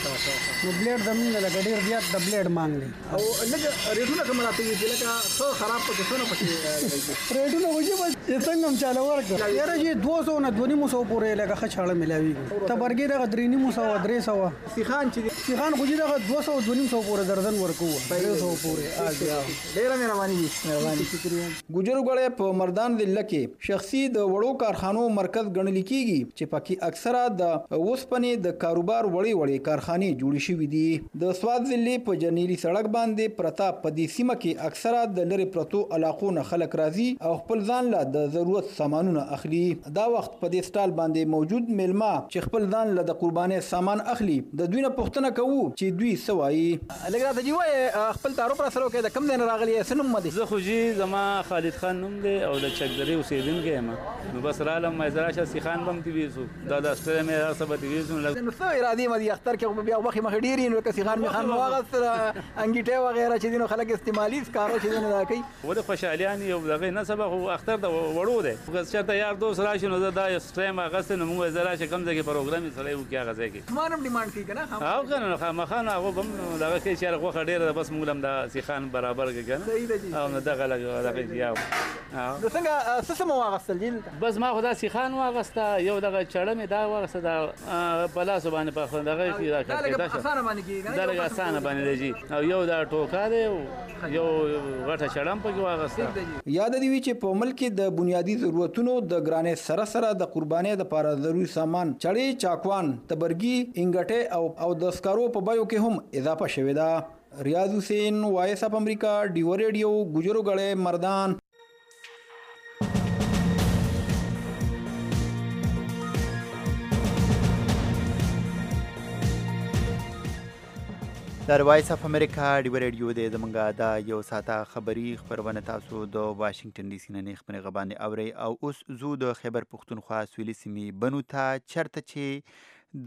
نو بلیډ زمينه لکه ډیر زیات د بلیډ مانګ دي او لکه ریټونه کوم راته وي چې لکه خو خراب پکې څونه پکې ریټونه وځي بس څنګه هم چاله ورک یاره جی 200 نه 250 پورې لکه خچاړه ملاوي تبرګي دغه 350 300 سیخان چې سیخان خو دغه 200 250 پورې درځن ورکو 300 پورې ډیر مهرباني دي شکریہ ګجر غړې په مردان ضلع کې شخصي د وړو کارخانو مرکز ګڼل کیږي چې پکې اکثره د اوسپنې د کاروبار وړي کارخانې جوړې شوې دي د سواد ضلع په جنیلی سړک باندې پرتا په دې سیمه کې اکثره د لری پرتو علاقو نه خلک راځي او خپل ځان له د ضرورت سامانونه اخلي دا وخت په دې سټال باندې موجود میلما چې خپل ځان له د قرباني سامان اخلي د دوی نه پوښتنه کوو چې دوی سوایي لګرا ته جی وای خپل تعارف را سره کې د کم ځای نه راغلی سنم مده زه خو جی زما خالد خان نوم دی او د چکدری اوسیدونکی یم نو بس رالم مزراشه سیخان بم تی ویسو دا د استره مې راځه به ویسو نو څه ارادي مدي اختر کې بیا وخت مخ ډیری نو که سیخان مخان واغس انګیټه وغیرہ چې دینو خلک استعمالي کارو چې دینو دا کوي ول خوشالیان یو دغه نه سبق اختر د وړو دی که چېرته یار دوست راشي نو دا استریم اغست نو موږ زراشه کم ځای کې پروګرام یې سره یو کې هغه ځای کې مانم ډیماند کوي کنه او کنه خامخانه هغه بم دغه کې چې هغه ډیره بس موږ هم د سیخان برابر کې کنه او نو دغه دغه یاو د څنګه څه مو واغستل دي بس ما خدا سیخان واغسته یو دغه چړه مې دا واغسته دا بلاس باندې په دغه کې راکړه دا اسانه باندې کېږي دا لږ اسانه باندې دی او یو دا ټوکا دی یو غټه چړم په کې واغسته یاد دی چې په ملک د بنیادی ضرورتونو د ګرانې سره د قربانۍ لپاره ضروري سامان چړې چاکوان تبرګي انګټه او د سکارو په بایو کې هم اضافه شوې ده ریاض حسین وایس اپ امریکا ډیو ریډیو ګجرو غړې مردان د وایس اف امریکا ډیو ریډیو د زمونږه دا یو ساته خبری خبرونه تاسو د واشنگټن ډي سي نه خبرې غباندې اوري او اوس زو د خیبر پختونخوا سویلي سیمې بنو ته چرته چې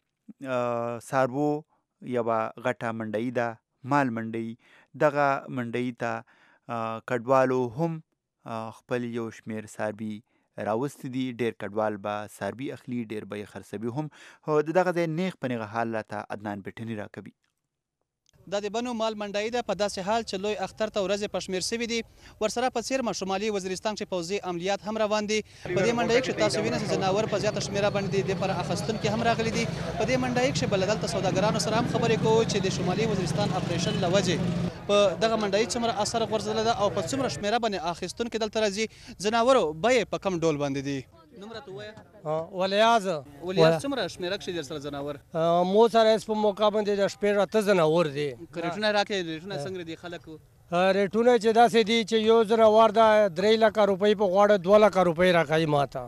د ساربو یوه غټه منډۍ ده مال منډۍ دغه منډۍ ته کډوالو هم خپل یو شمیر ساربي راوستي دي ډېر کډوال به ساربي اخلي ډېر به یې خرڅوي هم د دغه ځای نیغ په نیغه حال راته عدنان بټني راکوي دا د بنو مال منډۍ ده په داسې حال چې لوی اختر ته ورځې په شمېر سوي دي ورسره په څېرمه شمالي وزیرستان کې پوځي عملیات هم روان دي په دې منډۍ کښې تاسو وینئ چې ځناور په زیاته شمېره باندې دي د پر اخیستونکي هم راغلي دي په دې منډۍ کښې بل دلته سوداګرانو سره هم خبرې کوو چې د شمالي وزیرستان اپریشن له وجې په دغه منډۍ څومره اثر غورځېدلی ده او په څومره شمېره باندې اخیستونکي دلته راځي ځناورو بیې په کم ډول باندې دي نوم راته ووایه ولیاز څومره شمېره کښې در سره ځناور مو سره هېڅ په موقع باندې د شپې راته ځناور دي که ریټونه راکړې ریټونه څنګه دي خلکو ریټونه چې داسې دي چې یو ځناور ده 3 لکه روپۍ په غواړه 2 لکه روپۍ راکوي ماته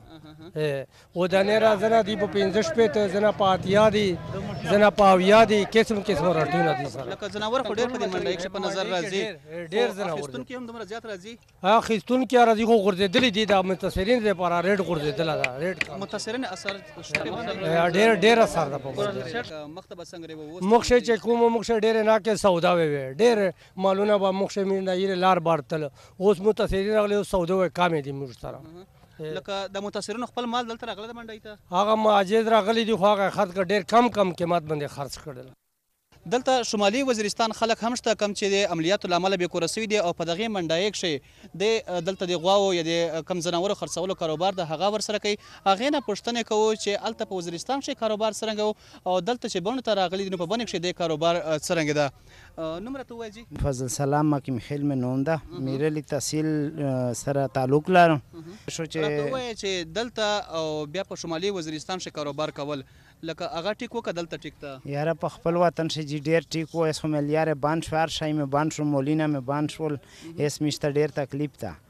ودانې را ځنه دي په 15 شپېته ځنه په اتیا دي ځنه په اویا دي قسم قسم ریټونه دي سره لکه ځناور خو ډېر په دې منډۍ کښې په نظر راځي ډېر ځناور اخیستونکي هم دومره زیات راځي اخیستونکي راځي خو غورځېدلي دي د متصرین دپاره ریټ غورځېدله ده ریټ متصرین اثر ډېر اثر ده په مخ ته به څنګه مخ چې کوم مخ ډېرې ناکې سودا وې ډېر مالونه به مخ مینه یې لار بارتل اوس متصرین راغلي او سودا وې کامې دي موږ سره لکه د متصرینو خپل مال دلته راغلی د منډۍ ته هغه معجز راغلي دي خو هغه خرڅ ډېر کم قیمت باندې خرڅ کړل دلته شمالي وزیرستان خلک هم شته کم چې د عملیاتو له امله بې کوره سوي دي او په دغې منډۍ کښې د دلته د غواو یا د کم ځناورو خرڅولو کاروبار د هغه ورسره کوي هغې نه پوښتنې کوو چې هلته په وزیرستان کښې کاروبار څرنګه و او دلته چې بڼو ته راغلي دي نو په بڼې کښې د کاروبار څرنګه ده نوم راته ووایه جي فضل سلام مکیم خیل مې نوم ده میرلی تحصیل سره تعلق لرم راته ووایه چې دلته او بیا په شمالي وزیرستان کښې کاروبار کول لکه هغه ټیک و که دلته ټیک ته یاره په خپل وطن ښه جي ډېر ټیک و اس خو مې لیاره بند شو هر شی مې بند شو مولینه مې بند شول اس مې شته ډېر تکلیف ده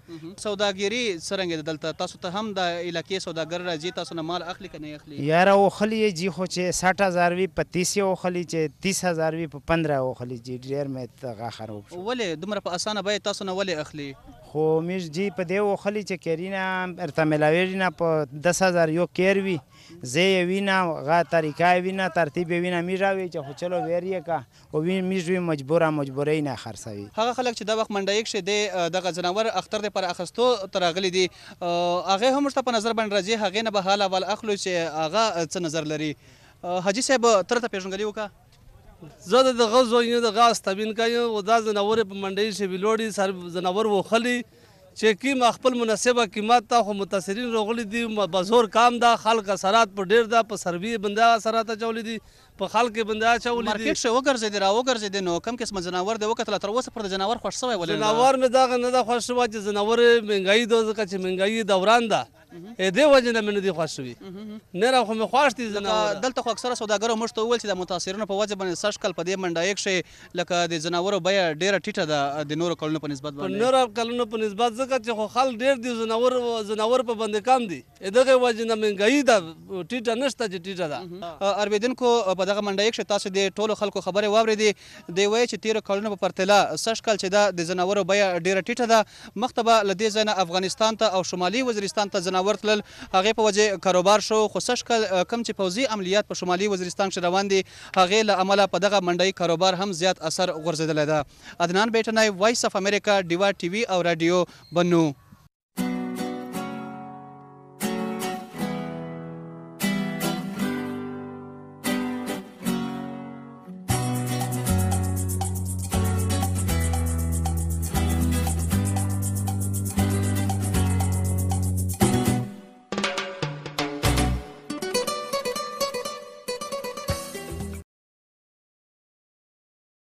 سوداګري څرنګه ده دلته تاسو ته هم د علاقې سوداګر راځي تاسو نه مال اخلي که نه اخلي یاره اوخلي یې جي خو چې 60,000 وي په 30 یې اوخلي چې 30,000 وي په 15 اوخلي جي ډېر مې دغه خراب شو ولې دومره په اسانه بیه تاسو نه ولې اخلي خو موږ جي په دې اوخلي چې کیرینه ارته ملاویږي نه په 10,000 یو کیر وي زه یې وینم هغه طریقه یې وینم ترتیب یې وینم موږ راوي چې خو چلو ویر یې کا او موږ وي مجبورۍ نه خرڅوي هغه خلک چې دا وخت منډه یک شه دی دغه ځناور اختر د پر اخستو تر راغلي دي هغه هم ورته په نظر باندې راځي هغې نه به حال اول اخلو چې هغه څه نظر لري حاجي صاحب تر ته پیژنګلي وکړه زه د دغه زوی یم دغه استبین کوم او دا ځناور په منډۍ چې ویلوړي سر ځناور وخلي چې کیم خپل مناسبه قیمت ته خو متاثرین راغلي دي بازور کام دا خلک اثرات په ډیر دا په سروي بنده اثرات چولې دي په خلک بنده چولې دي مارکیټ شو وګرځي را وګرځي نو کم قسم جناور دی وکړه تر اوسه پر د جناور خوښ شوی ولې جناور مې دا نه دا خوښ شوی چې جناور مهنګای دوه ځکه چې مهنګای دوران ده دې وجه نه مې نه دي خوښ شوي نه را خو مې خوښ دي جناور دلته خو اکثره سوداګرو موږ ته وویل چې د متاثرینو په وجه باندې سږ کال په دې منډه یک شي لکه د جناورو بیه ډیره ټیټه ده د نورو کلونو په نسبت باندې نورو کلونو په نسبت ځکه چې خو خلک ډیر دي جناور په باندې کم دي دغه وجه نه مهنګای ده ټیټه نشته چې ټیټه ده اورېدونکو په دغه منډه یک شي تاسو د ټولو خلکو خبرې واورېدې دی وایي چې 13 کلونو په پرتله سږ کال چې ده د جناورو بیه ډیره ټیټه ده مخته به له دې ځای نه افغانستان ته او شمالي وزیرستان ته جناور تلل هغې په وجه کاروبار شو خو سږ کال کم چې پوځي عملیات په شمالي وزیرستان کښې روان دي هغې له امله په دغه منډۍ کاروبار هم زیات اثر غورځېدلی ده عدنان بیټنی وایس اف امریکا ډیوا ټي وي او راډیو بنو